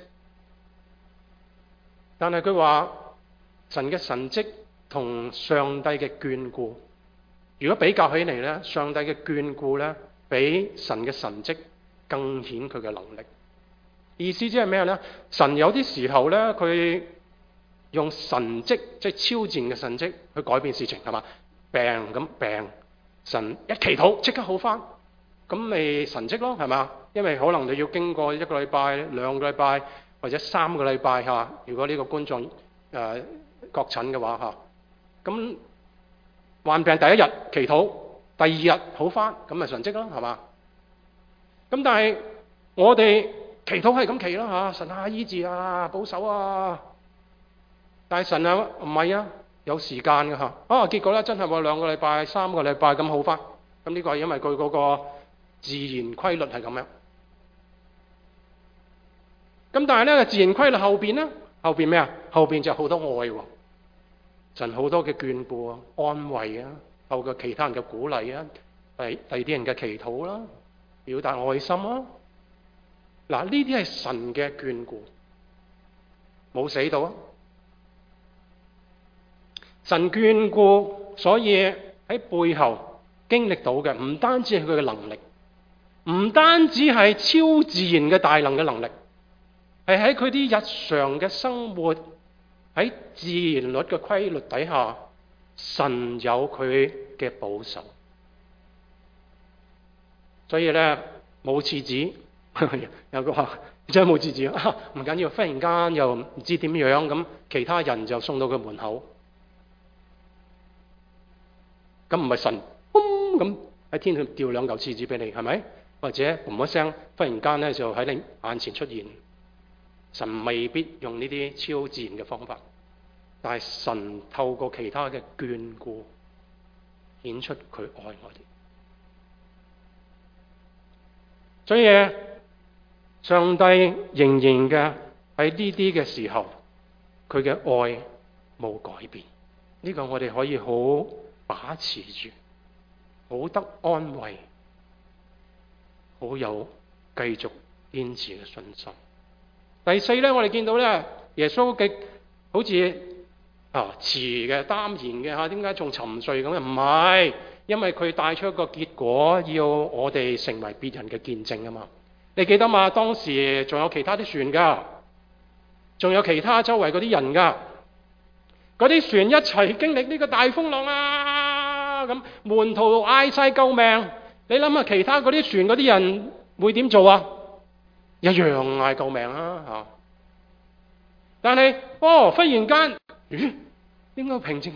但係佢話神嘅神蹟同上帝嘅眷顧，如果比較起嚟咧，上帝嘅眷顧咧，比神嘅神蹟更顯佢嘅能力。意思即係咩呢？神有啲時候呢，佢用神蹟，即係超自然嘅神蹟去改變事情，係嘛？病咁病，神一祈禱即刻好翻，咁咪神蹟咯，係嘛？因為可能你要經過一個禮拜、兩個禮拜或者三個禮拜嚇。如果呢個觀眾誒、呃、確診嘅話嚇，咁患病第一日祈禱，第二日好翻，咁咪神蹟咯，係嘛？咁但係我哋祈禱係咁祈啦嚇，神啊醫治啊保守啊，但係神啊唔係啊，有時間嘅嚇。啊結果咧真係話兩個禮拜、三個禮拜咁好翻，咁呢個係因為佢嗰個自然規律係咁樣。咁但係咧自然規律後邊咧，後邊咩啊？後邊就好多愛喎，神好多嘅眷顧啊、安慰啊。透過其他人嘅鼓勵啊，第第二啲人嘅祈禱啦，表達愛心啦。嗱，呢啲係神嘅眷顧，冇死到啊！神眷顧，所以喺背後經歷到嘅唔單止係佢嘅能力，唔單止係超自然嘅大能嘅能力，係喺佢啲日常嘅生活，喺自然律嘅規律底下。神有佢嘅保守， 所以咧冇廁紙，有個話真係冇廁紙啊，唔緊要，忽然間又唔知點樣咁，其他人就送到佢門口。咁唔係神嘣咁喺天上掉兩嚿廁紙俾你，係咪？或者嘣一聲，忽然間咧就喺你眼前出現。神未必用呢啲超自然嘅方法，但係神透過其他嘅眷顧，顯出佢愛我哋。所以上帝仍然嘅喺呢啲嘅時候，佢嘅愛冇改變。呢個我哋可以好把持住，好得安慰，好有繼續堅持嘅信心。第四咧，我哋見到咧，耶穌嘅好似啊遲嘅、耽延嘅嚇，點解仲沉睡咁？唔係，因為佢帶出一個結果，要我哋成為別人嘅見證啊嘛。你記得嘛？當時仲有其他啲船㗎，仲有其他周圍嗰啲人㗎，嗰啲船一齊經歷呢個大風浪啊！咁門徒嗌晒救命，你諗下其他嗰啲船嗰啲人會點做啊？一樣嗌救命啊！嚇！但係哦，忽然間，咦？點解平靜？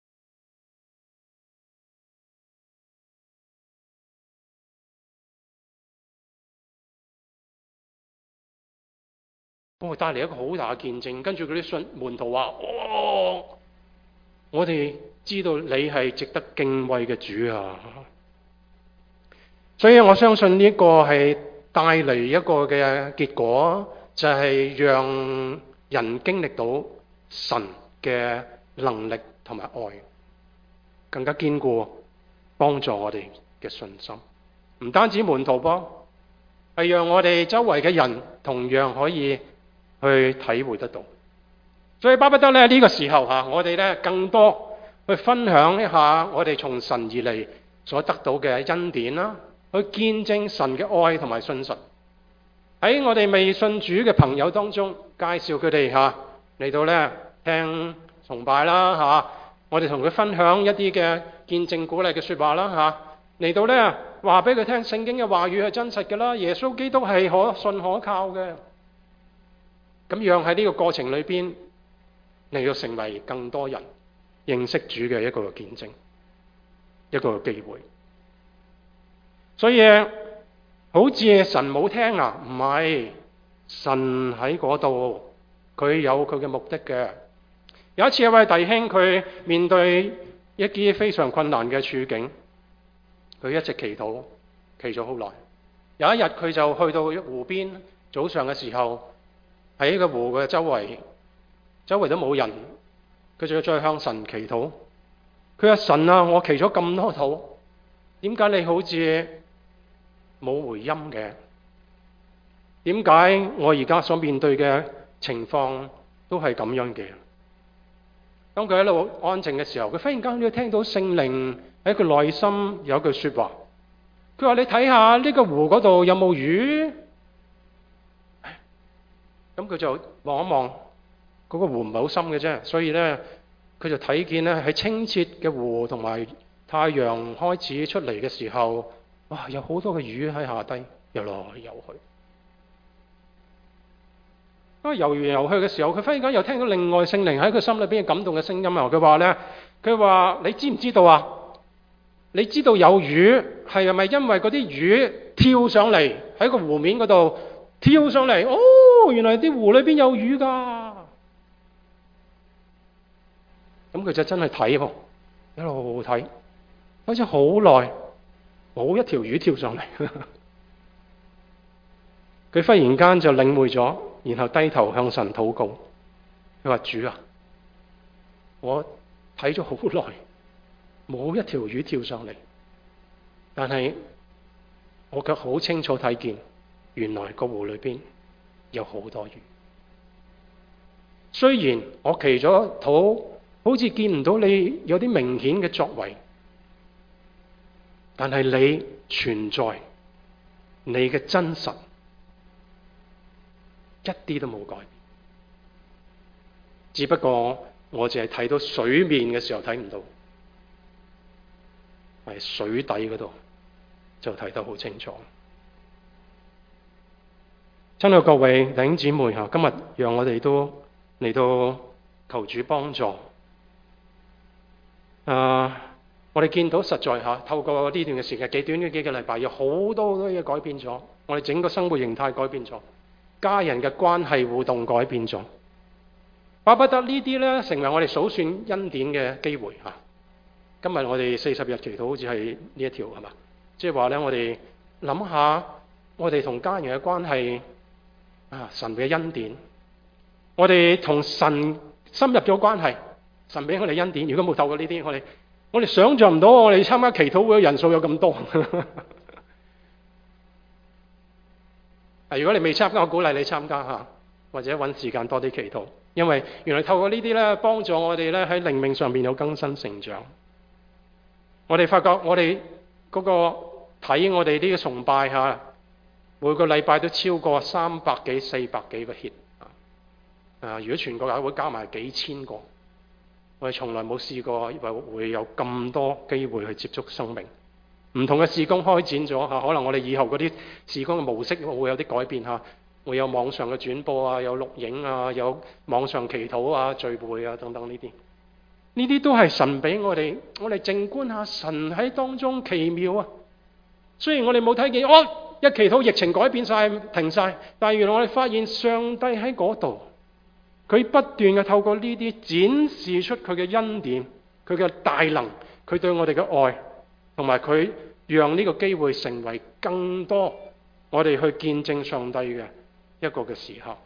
幫佢帶嚟一個好大嘅見證。跟住嗰啲信門徒話：哦，我哋知道你係值得敬畏嘅主啊！所以我相信呢個係帶嚟一個嘅結果，就係讓人經歷到神嘅能力同埋愛，更加堅固，幫助我哋嘅信心。唔單止門徒噃，係讓我哋周圍嘅人同樣可以去體會得到。所以巴不得咧呢個時候嚇，我哋咧更多去分享一下我哋從神而嚟所得到嘅恩典啦，去見證神嘅愛同埋信實。喺我哋未信主嘅朋友當中，介紹佢哋嚇嚟到咧聽崇拜啦嚇，我哋同佢分享一啲嘅見證鼓勵嘅説話啦嚇，嚟到咧話俾佢聽聖經嘅話語係真實嘅啦，耶穌基督係可信可靠嘅。咁樣喺呢個過程裏邊，嚟到成為更多人認識主嘅一個見證，一個機會。所以好似神冇聽啊，唔係，神喺嗰度，佢有佢嘅目的嘅。有一次有位弟兄佢面對一啲非常困難嘅處境，佢一直祈禱，祈咗好耐。有一日佢就去到湖邊，早上嘅時候喺個湖嘅周圍，周圍都冇人，佢就要再向神祈禱。佢話：神啊，我祈咗咁多禱，點解你好似冇回音嘅？點解我而家所面對嘅情況都係咁樣嘅？當佢喺度安靜嘅時候，佢忽然間都聽到聖靈喺佢內心有一句說話。佢話：你睇下呢個湖嗰度有冇魚？咁佢就望一望，嗰個湖唔係好深嘅啫，所以咧佢就睇見咧喺清澈嘅湖同埋太陽開始出嚟嘅時候，哇！有好多嘅魚喺下低游來游去。啊，游完游去嘅時候，佢忽然間又聽到另外聖靈喺佢心裏邊感動嘅聲音啊！佢話咧，佢話你知唔知道啊？你知道有魚係咪因為嗰啲魚跳上嚟喺個湖面嗰度跳上嚟？哦，原來啲湖裏邊有魚㗎。咁佢就真係睇喎，一路睇，好似好耐冇一條魚跳上嚟。佢忽然間就領會咗，然後低頭向神禱告。佢話：主啊，我睇咗好耐，冇一條魚跳上嚟，但係我卻好清楚睇見，原來個湖裏邊有好多魚。雖然我祈咗禱，好似見唔到你有啲明顯嘅作為，但係你存在，你嘅真實一啲都冇改變。只不過我淨係睇到水面嘅時候睇唔到，係水底嗰度就睇得好清楚。親愛各位弟兄姊妹嚇，今日讓我哋都嚟到求主幫助。啊！我哋見到實在嚇，透過呢段嘅時間，幾短嘅幾個禮拜，有好多好多嘢改變咗。我哋整個生活形態改變咗，家人嘅關係互動改變咗。巴不得呢啲咧成為我哋數算恩典嘅機會嚇。今日我哋四十日祈禱好似係呢一條係嘛？即係話咧，我哋諗下我哋同家人嘅關係啊，神嘅恩典，我哋同神深入咗關係，神俾我哋恩典。如果冇透過呢啲，我哋我哋想象唔到我哋參加祈禱會嘅人數有咁多。如果你未參加，我鼓勵你參加下，或者揾時間多啲祈禱，因為原來透過呢啲咧，幫助我哋咧喺靈命上面有更新成長。我哋發覺我哋嗰個睇我哋呢個崇拜嚇，每個禮拜都超過三百幾、四百幾個 hit 啊！如果全個教會加埋幾千個，我哋從來冇試過會有咁多機會去接觸生命。唔同嘅事工開展咗嚇，可能我哋以後嗰啲事工嘅模式會有啲改變嚇，會有網上嘅轉播啊，有錄影啊，有網上祈禱啊、聚會啊等等呢啲。呢啲都係神俾我哋，我哋靜觀下神喺當中奇妙啊！雖然我哋冇睇見，哦，一祈禱疫情改變晒、停晒，但係原來我哋發現上帝喺嗰度，佢不斷嘅透過呢啲展示出佢嘅恩典、佢嘅大能、佢對我哋嘅愛，同埋佢讓呢個機會成為更多我哋去見證上帝嘅一個嘅時刻。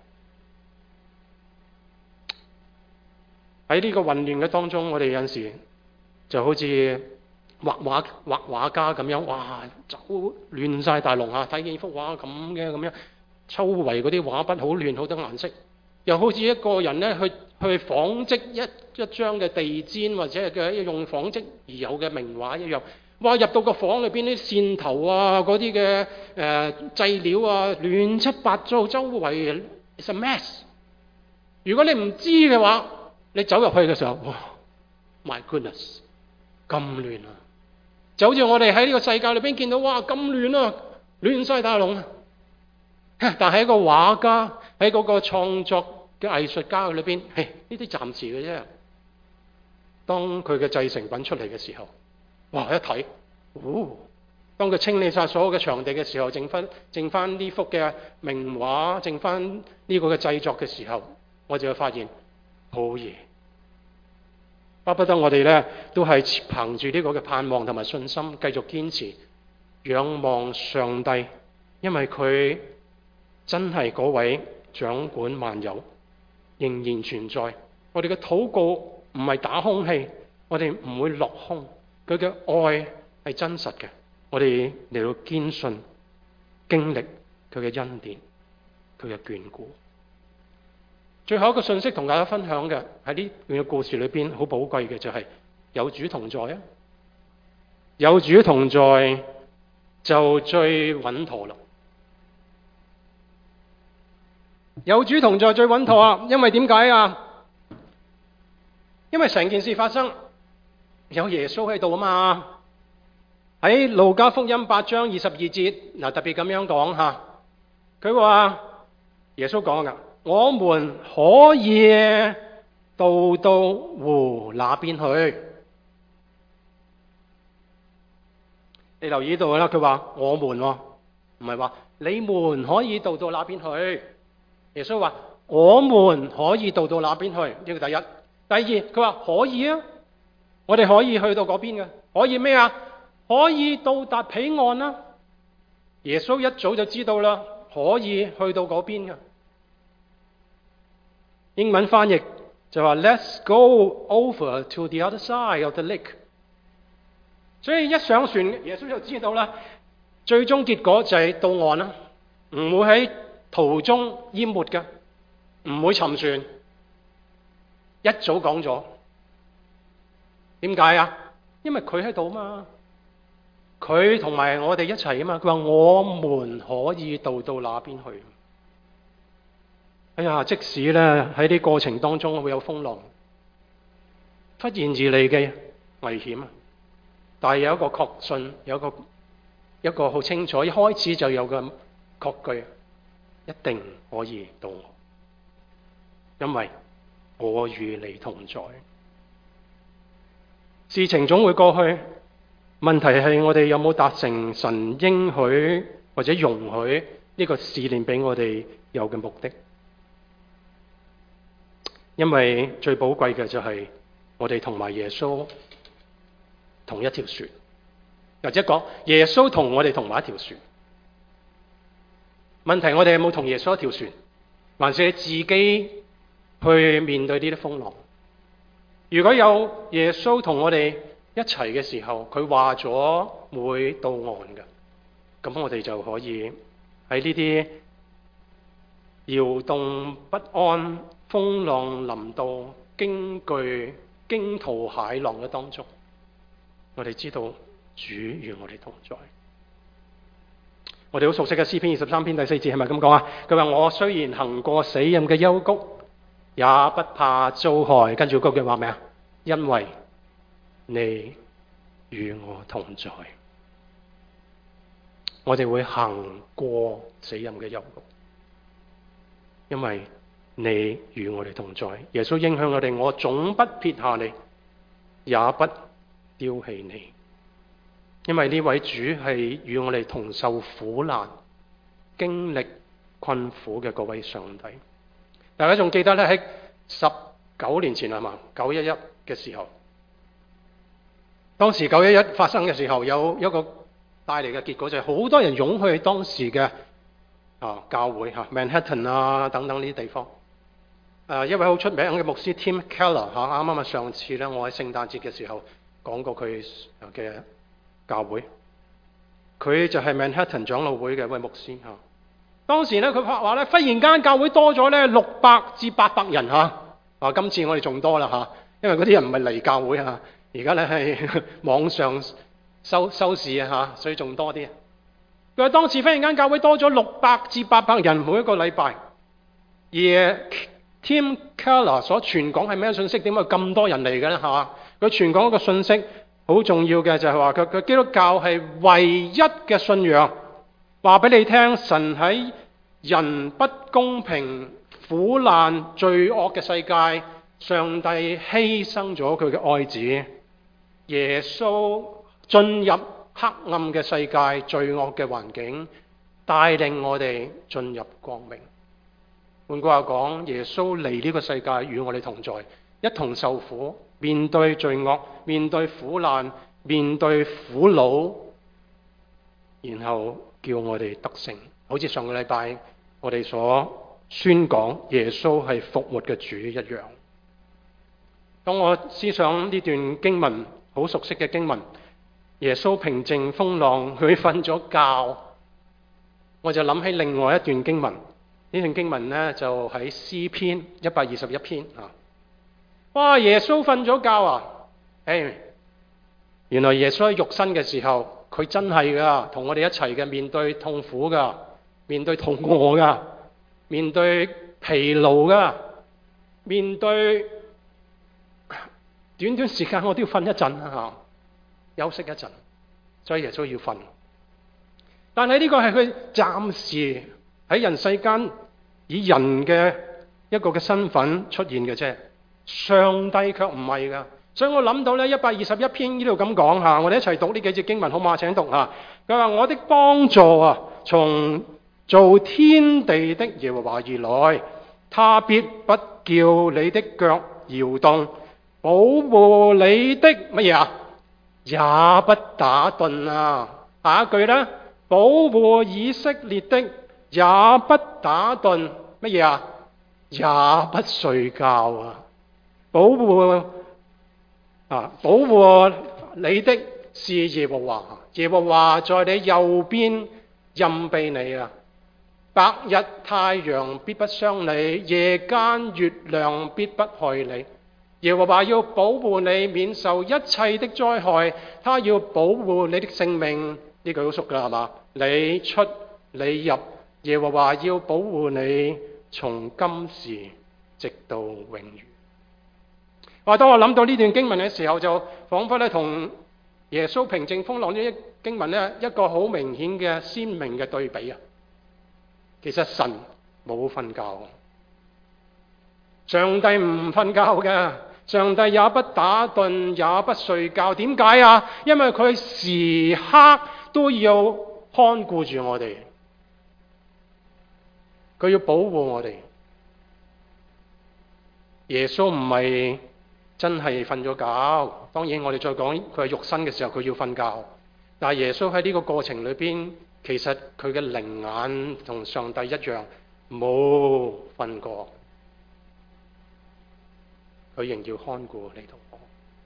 喺呢個混亂嘅當中，我哋有陣時就好似畫畫畫畫家咁樣，哇，走亂晒大龍啊！睇見幅畫咁嘅咁樣，周圍嗰啲畫筆好亂，好多顏色，又好似一個人咧去去紡織一一張嘅地氈，或者係嘅用紡織而有嘅名畫一樣。哇！入到個房裏邊啲線頭啊，嗰啲嘅誒製料啊，亂七八糟，周圍 it's a mess。如果你唔知嘅話，你走入去嘅時候，哇 ！My goodness， 咁亂啊！就好似我哋喺呢個世界裏邊見到，哇！咁亂啊，亂晒大龍啊！但係一個畫家喺嗰個創作嘅藝術家裏邊，嘿，呢啲暫時嘅啫。當佢嘅製成品出嚟嘅時候，哇！一睇，哦！當佢清理晒所有嘅場地嘅時候，剩翻剩翻呢幅嘅名畫，剩翻呢個嘅製作嘅時候，我就會發現好嘢。巴不得我哋咧都係憑住呢個嘅盼望同埋信心，繼續堅持仰望上帝，因為佢真係嗰位掌管萬有，仍然存在。我哋嘅禱告唔係打空氣，我哋唔會落空。佢嘅愛係真實嘅，我哋嚟到堅信、經歷佢嘅恩典、佢嘅眷顧。最後一個信息同大家分享嘅喺呢段嘅故事裏邊，好寶貴嘅就係有主同在啊！有主同在就最穩妥啦。有主同在最穩妥啊！因為點解啊？因為成件事發生有耶穌喺度啊嘛。喺路加福音八章二十二節嗱，特別咁樣講吓，佢話耶穌講噶。我們可以渡到湖那邊去。你留意到啦，佢話我們喎，唔係話你們可以渡到那邊去。耶穌話我們可以渡到那邊去，呢個第一。第二，佢話可以啊，我哋可以去到嗰邊嘅。可以咩啊？可以到達彼岸啦。耶穌一早就知道啦，可以去到嗰邊嘅。英文翻譯就話 Let's go over to the other side of the lake。所以一上船，耶穌就知道啦，最終結果就係到岸啦，唔會喺途中淹沒嘅，唔會沉船。一早講咗，點解啊？因為佢喺度嘛，佢同埋我哋一齊啊嘛。佢話我們可以渡到那邊去。哎呀，即使咧喺啲過程當中會有風浪，忽然而嚟嘅危險啊，但係有一個確信，有一個一個好清楚，一開始就有個確據，一定可以到我，因為我與你同在。事情總會過去，問題係我哋有冇達成神應許或者容許呢個試煉俾我哋有嘅目的？因為最寶貴嘅就係我哋同埋耶穌同一條船，或者講耶穌同我哋同埋一條船。問題我哋有冇同耶穌一條船，還是自己去面對呢啲風浪？如果有耶穌同我哋一齊嘅時候，佢話咗會到岸嘅，咁我哋就可以喺呢啲搖動不安、風浪臨到、驚懼、驚濤駭浪嘅當中，我哋知道主與我哋同在。我哋好熟悉嘅詩篇二十三篇第四節係咪咁講啊？佢話我雖然行過死蔭嘅幽谷，也不怕遭害。跟住嗰句話咩啊？因為你與我同在。我哋會行過死蔭嘅幽谷，因為你與我哋同在。耶穌應許我哋，我總不撇下你，也不丟棄你。因為呢位主係與我哋同受苦難、經歷困苦嘅嗰位上帝。大家仲記得咧，喺十九年前係嘛，九一一嘅時候，當時九一一發生嘅時候，有一個帶嚟嘅結果就係好多人湧去當時嘅啊教會嚇 Manhattan 啊等等呢啲地方。誒一位好出名嘅牧師 Tim Keller 嚇，啱啱啊上次咧，我喺聖誕節嘅時候講過佢嘅教會，佢就係 Manhattan 長老會嘅一位牧師嚇。當時咧佢話咧，忽然間教會多咗咧六百至八百人嚇。啊，今次我哋仲多啦嚇，因為嗰啲人唔係嚟教會嚇，而家咧係網上收收視啊嚇，所以仲多啲。佢話當時忽然間教會多咗六百至八百人每一個禮拜，而 Tim Keller 所傳講係咩信息？點解咁多人嚟嘅咧嚇？佢傳講一個信息好重要嘅就係話佢佢基督教係唯一嘅信仰，話俾你聽，神喺人不公平、苦難、罪惡嘅世界，上帝犧牲咗佢嘅愛子，耶穌進入黑暗嘅世界、罪惡嘅環境，帶領我哋進入光明。換句話講，耶穌嚟呢個世界與我哋同在，一同受苦，面對罪惡，面對苦難，面對苦惱，然後叫我哋得勝。好似上個禮拜我哋所宣講耶穌係復活嘅主一樣。當我思想呢段經文，好熟悉嘅經文，耶穌平靜風浪，佢瞓咗覺，我就諗起另外一段經文。呢段經文呢，就喺詩篇一百二十一篇啊！哇，耶穌瞓咗覺啊！誒，原來耶穌喺肉身嘅時候，佢真係噶，同我哋一齊嘅面對痛苦噶，面對肚餓噶，面對疲勞噶，面對短短時間我都要瞓一陣啊，休息一陣，所以耶穌要瞓。但係呢個係佢暫時喺人世間以人嘅一個嘅身份出現嘅啫，上帝卻唔係噶。所以我諗到咧，一百二十一篇呢度咁講吓，我哋一齊讀呢幾節經文好嘛？請讀吓。佢話我的幫助啊，從造天地的耶和華而來，他必不叫你的腳搖動，保護你的乜嘢啊？也不打盹啊。下一句咧，保護以色列的也不打盹，乜嘢啊？也不睡覺啊！保護啊，保護你的是耶和華，耶和華在你右邊蔭庇你啊！白日太陽必不傷你，夜間月亮必不害你。耶和華要保護你免受一切的災害，他要保護你的性命。呢句好熟噶係嘛？你出你入，耶和華要保護你從今時直到永遠。話當我諗到呢段經文嘅時候，就仿佛咧同耶穌平靜風浪呢啲經文咧，一個好明顯嘅鮮明嘅對比啊！其實神冇瞓覺，上帝唔瞓覺嘅，上帝也不打盹，也不睡覺。點解啊？因為佢時刻都要看顧住我哋，佢要保護我哋。耶穌唔係真係瞓咗覺，當然我哋再講佢係肉身嘅時候，佢要瞓覺。但係耶穌喺呢個過程裏邊，其實佢嘅靈眼同上帝一樣冇瞓過，佢仍要看顧你同我。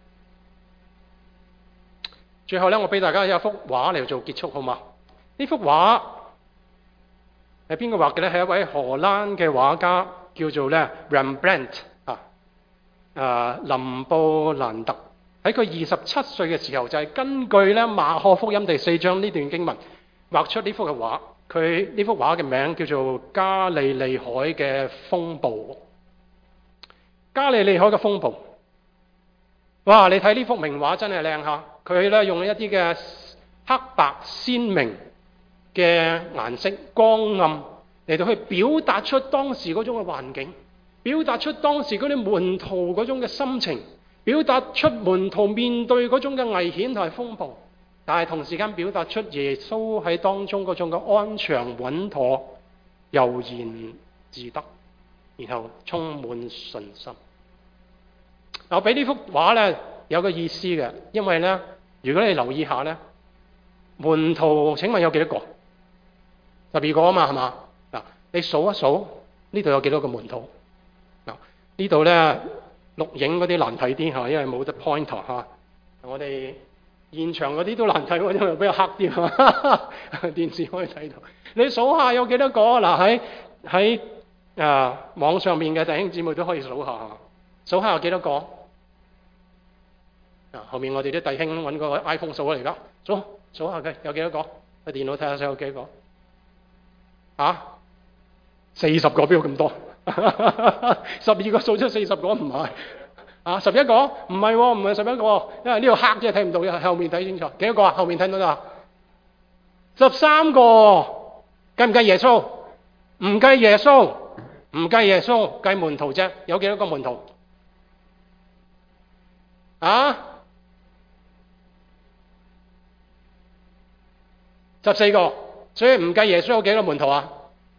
最後咧，我俾大家有一幅畫嚟做結束，好嘛？呢幅畫係邊個畫嘅咧？係一位荷蘭嘅畫家，叫做咧 Rembrandt 啊，誒林布蘭特。喺佢二十七歲嘅時候，就係、是、根據咧馬可福音第四章呢段經文畫出呢幅嘅畫。佢呢幅畫嘅名叫做《加利利海嘅風暴》。加利利海嘅風暴，哇！你睇呢幅名畫真係靚下。佢咧用一啲嘅黑白鮮明嘅顏色光暗嚟到去表達出當時嗰種嘅環境，表達出當時嗰啲門徒嗰種嘅心情，表達出門徒面對嗰種嘅危險同埋風暴，但係同時間表達出耶穌喺當中嗰種嘅安詳穩妥、悠然自得，然後充滿信心。我俾呢幅畫咧有個意思嘅，因為咧如果你留意下咧，門徒請問有幾多個？十二個啊嘛，係嘛？嗱，你數一數呢度有幾多個門徒？嗱，呢度咧錄影嗰啲難睇啲嚇，因為冇得 pointer 嚇。我哋現場嗰啲都難睇，因為比較黑啲嚇。電視可以睇到。你數下有幾多個？嗱，喺喺啊網上面嘅弟兄姊妹都可以數下，數下有幾多個？嗱，後面我哋啲弟兄揾個 iPhone 數嚟㗎，數數下佢有幾多個？個電腦睇下先有幾多個？啊，四十個邊有咁多？十二個數出四十個唔係啊？十一個唔係喎，唔係十一個，因為呢度黑啫睇唔到嘅，後面睇清楚。幾多個啊？後面睇到啦，十三個，計唔計耶穌？唔計耶穌，唔計耶穌，計門徒啫。有幾多個門徒？啊？十四個，所以唔計耶穌有幾個門徒啊？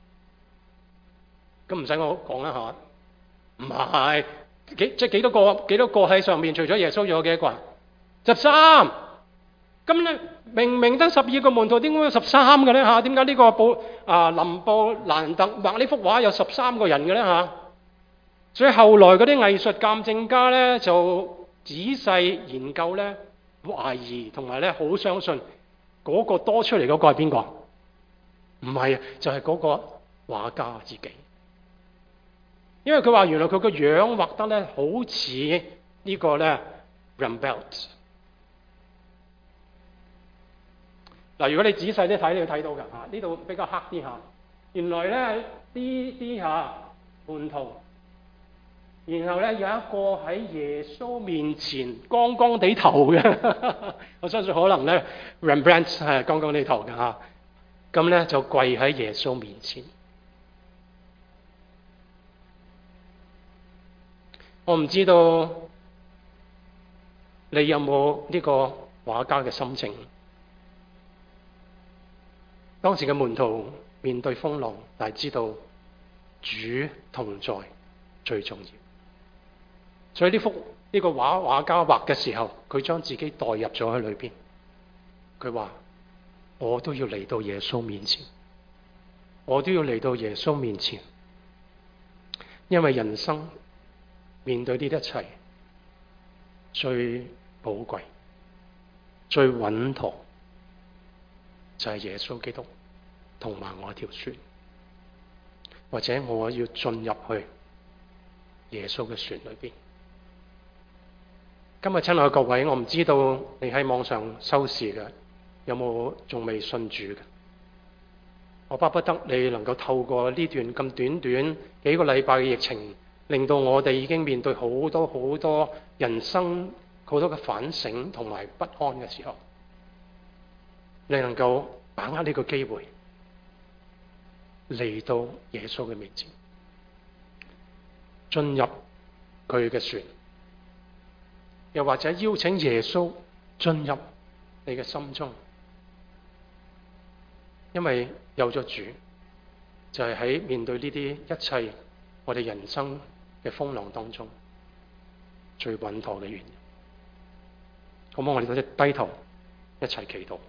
咁唔使我講啦，係嘛？唔係幾即係幾多個？幾多個喺上面？除咗耶穌，仲有幾多個啊？十三。咁咧明明得十二個門徒，點解有十三嘅咧？嚇，點解呢個布啊林布蘭特畫呢幅畫有十三個人嘅咧？嚇，所以後來嗰啲藝術鑑證家咧就仔細研究咧，懷疑同埋咧好相信。嗰個多出嚟嗰個係邊個？唔係啊，就係、是、嗰個畫家自己。因為佢話原來佢個樣畫得咧好似呢個咧 Rembrandt。嗱，如果你仔細啲睇，你要睇到㗎嚇，呢度比較黑啲嚇。原來咧呢啲嚇門徒，然後咧有一個喺耶穌面前光光地頭嘅，我相信可能咧 Rembrandt 係光光地頭嘅嚇，咁咧就跪喺耶穌面前。我唔知道你有冇呢個畫家嘅心情？當時嘅門徒面對風浪，但係知道主同在最重要。所以呢幅呢個畫畫家畫嘅時候，佢將自己代入咗喺裏邊。佢話：我都要嚟到耶穌面前，我都要嚟到耶穌面前，因為人生面對呢一切最寶貴、最穩妥，就係耶穌基督同埋我條船，或者我要進入去耶穌嘅船裏邊。今日親愛嘅各位，我唔知道你喺網上收視嘅有冇仲未信主嘅？我巴不得你能夠透過呢段咁短短幾個禮拜嘅疫情，令到我哋已經面對好多好多人生好多嘅反省同埋不安嘅時候，你能夠把握呢個機會嚟到耶穌嘅面前，進入佢嘅船，又或者邀請耶穌進入你嘅心中，因為有咗主，就係喺面對呢啲一切我哋人生嘅風浪當中最穩妥嘅原因。好唔好？我哋都低頭一齊祈禱，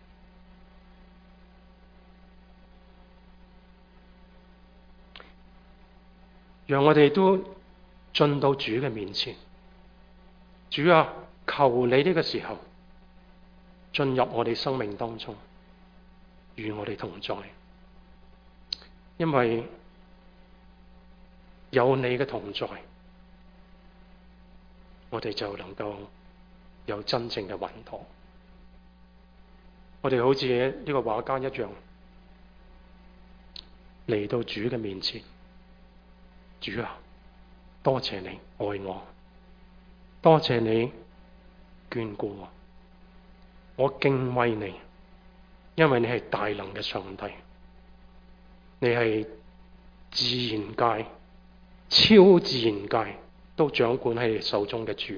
讓我哋都進到主嘅面前。主啊，求你呢個時候進入我哋生命當中，與我哋同在，因為有你嘅同在，我哋就能夠有真正嘅穩妥。我哋好似呢個畫家一樣，嚟到主嘅面前。主啊，多謝你愛我，多謝你眷顧我，我敬畏你，因為你係大能嘅上帝，你係自然界、超自然界都掌管喺你手中嘅主。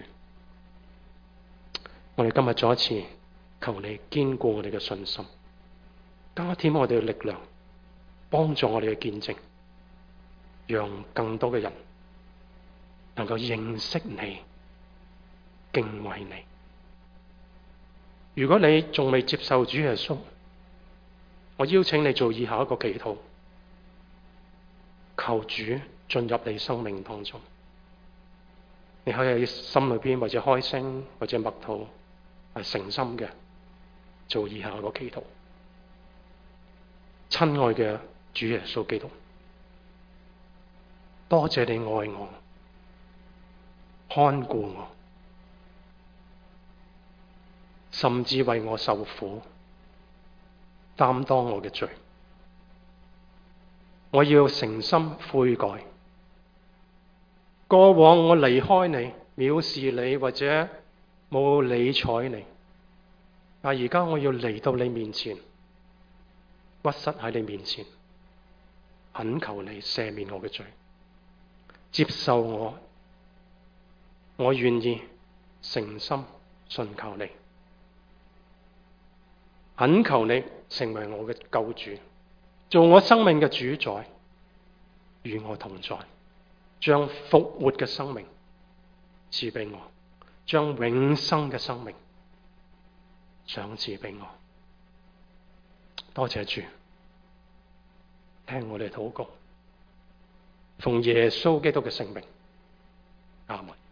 我哋今日再一次求你堅固我哋嘅信心，加添我哋嘅力量，幫助我哋嘅見證，讓更多嘅人能夠認識你、敬畏你。如果你仲未接受主耶穌，我邀請你做以下一個祈禱，求主進入你生命當中。你可以喺心裏邊或者開聲或者默禱，係誠心嘅做以下一個祈禱。親愛嘅主耶穌基督，多謝你愛我、看顧我，甚至為我受苦，擔當我嘅罪。我要誠心悔改。過往我離開你、藐視你或者冇理睬你，但而家我要嚟到你面前，屈膝喺你面前，懇求你赦免我嘅罪，接受我。我願意誠心信靠你，懇求你成為我嘅救主，做我生命嘅主宰，與我同在，將復活嘅生命賜俾我，將永生嘅生命賞賜俾我。多謝主，聽我哋禱告，奉耶穌基督嘅聖名，阿門。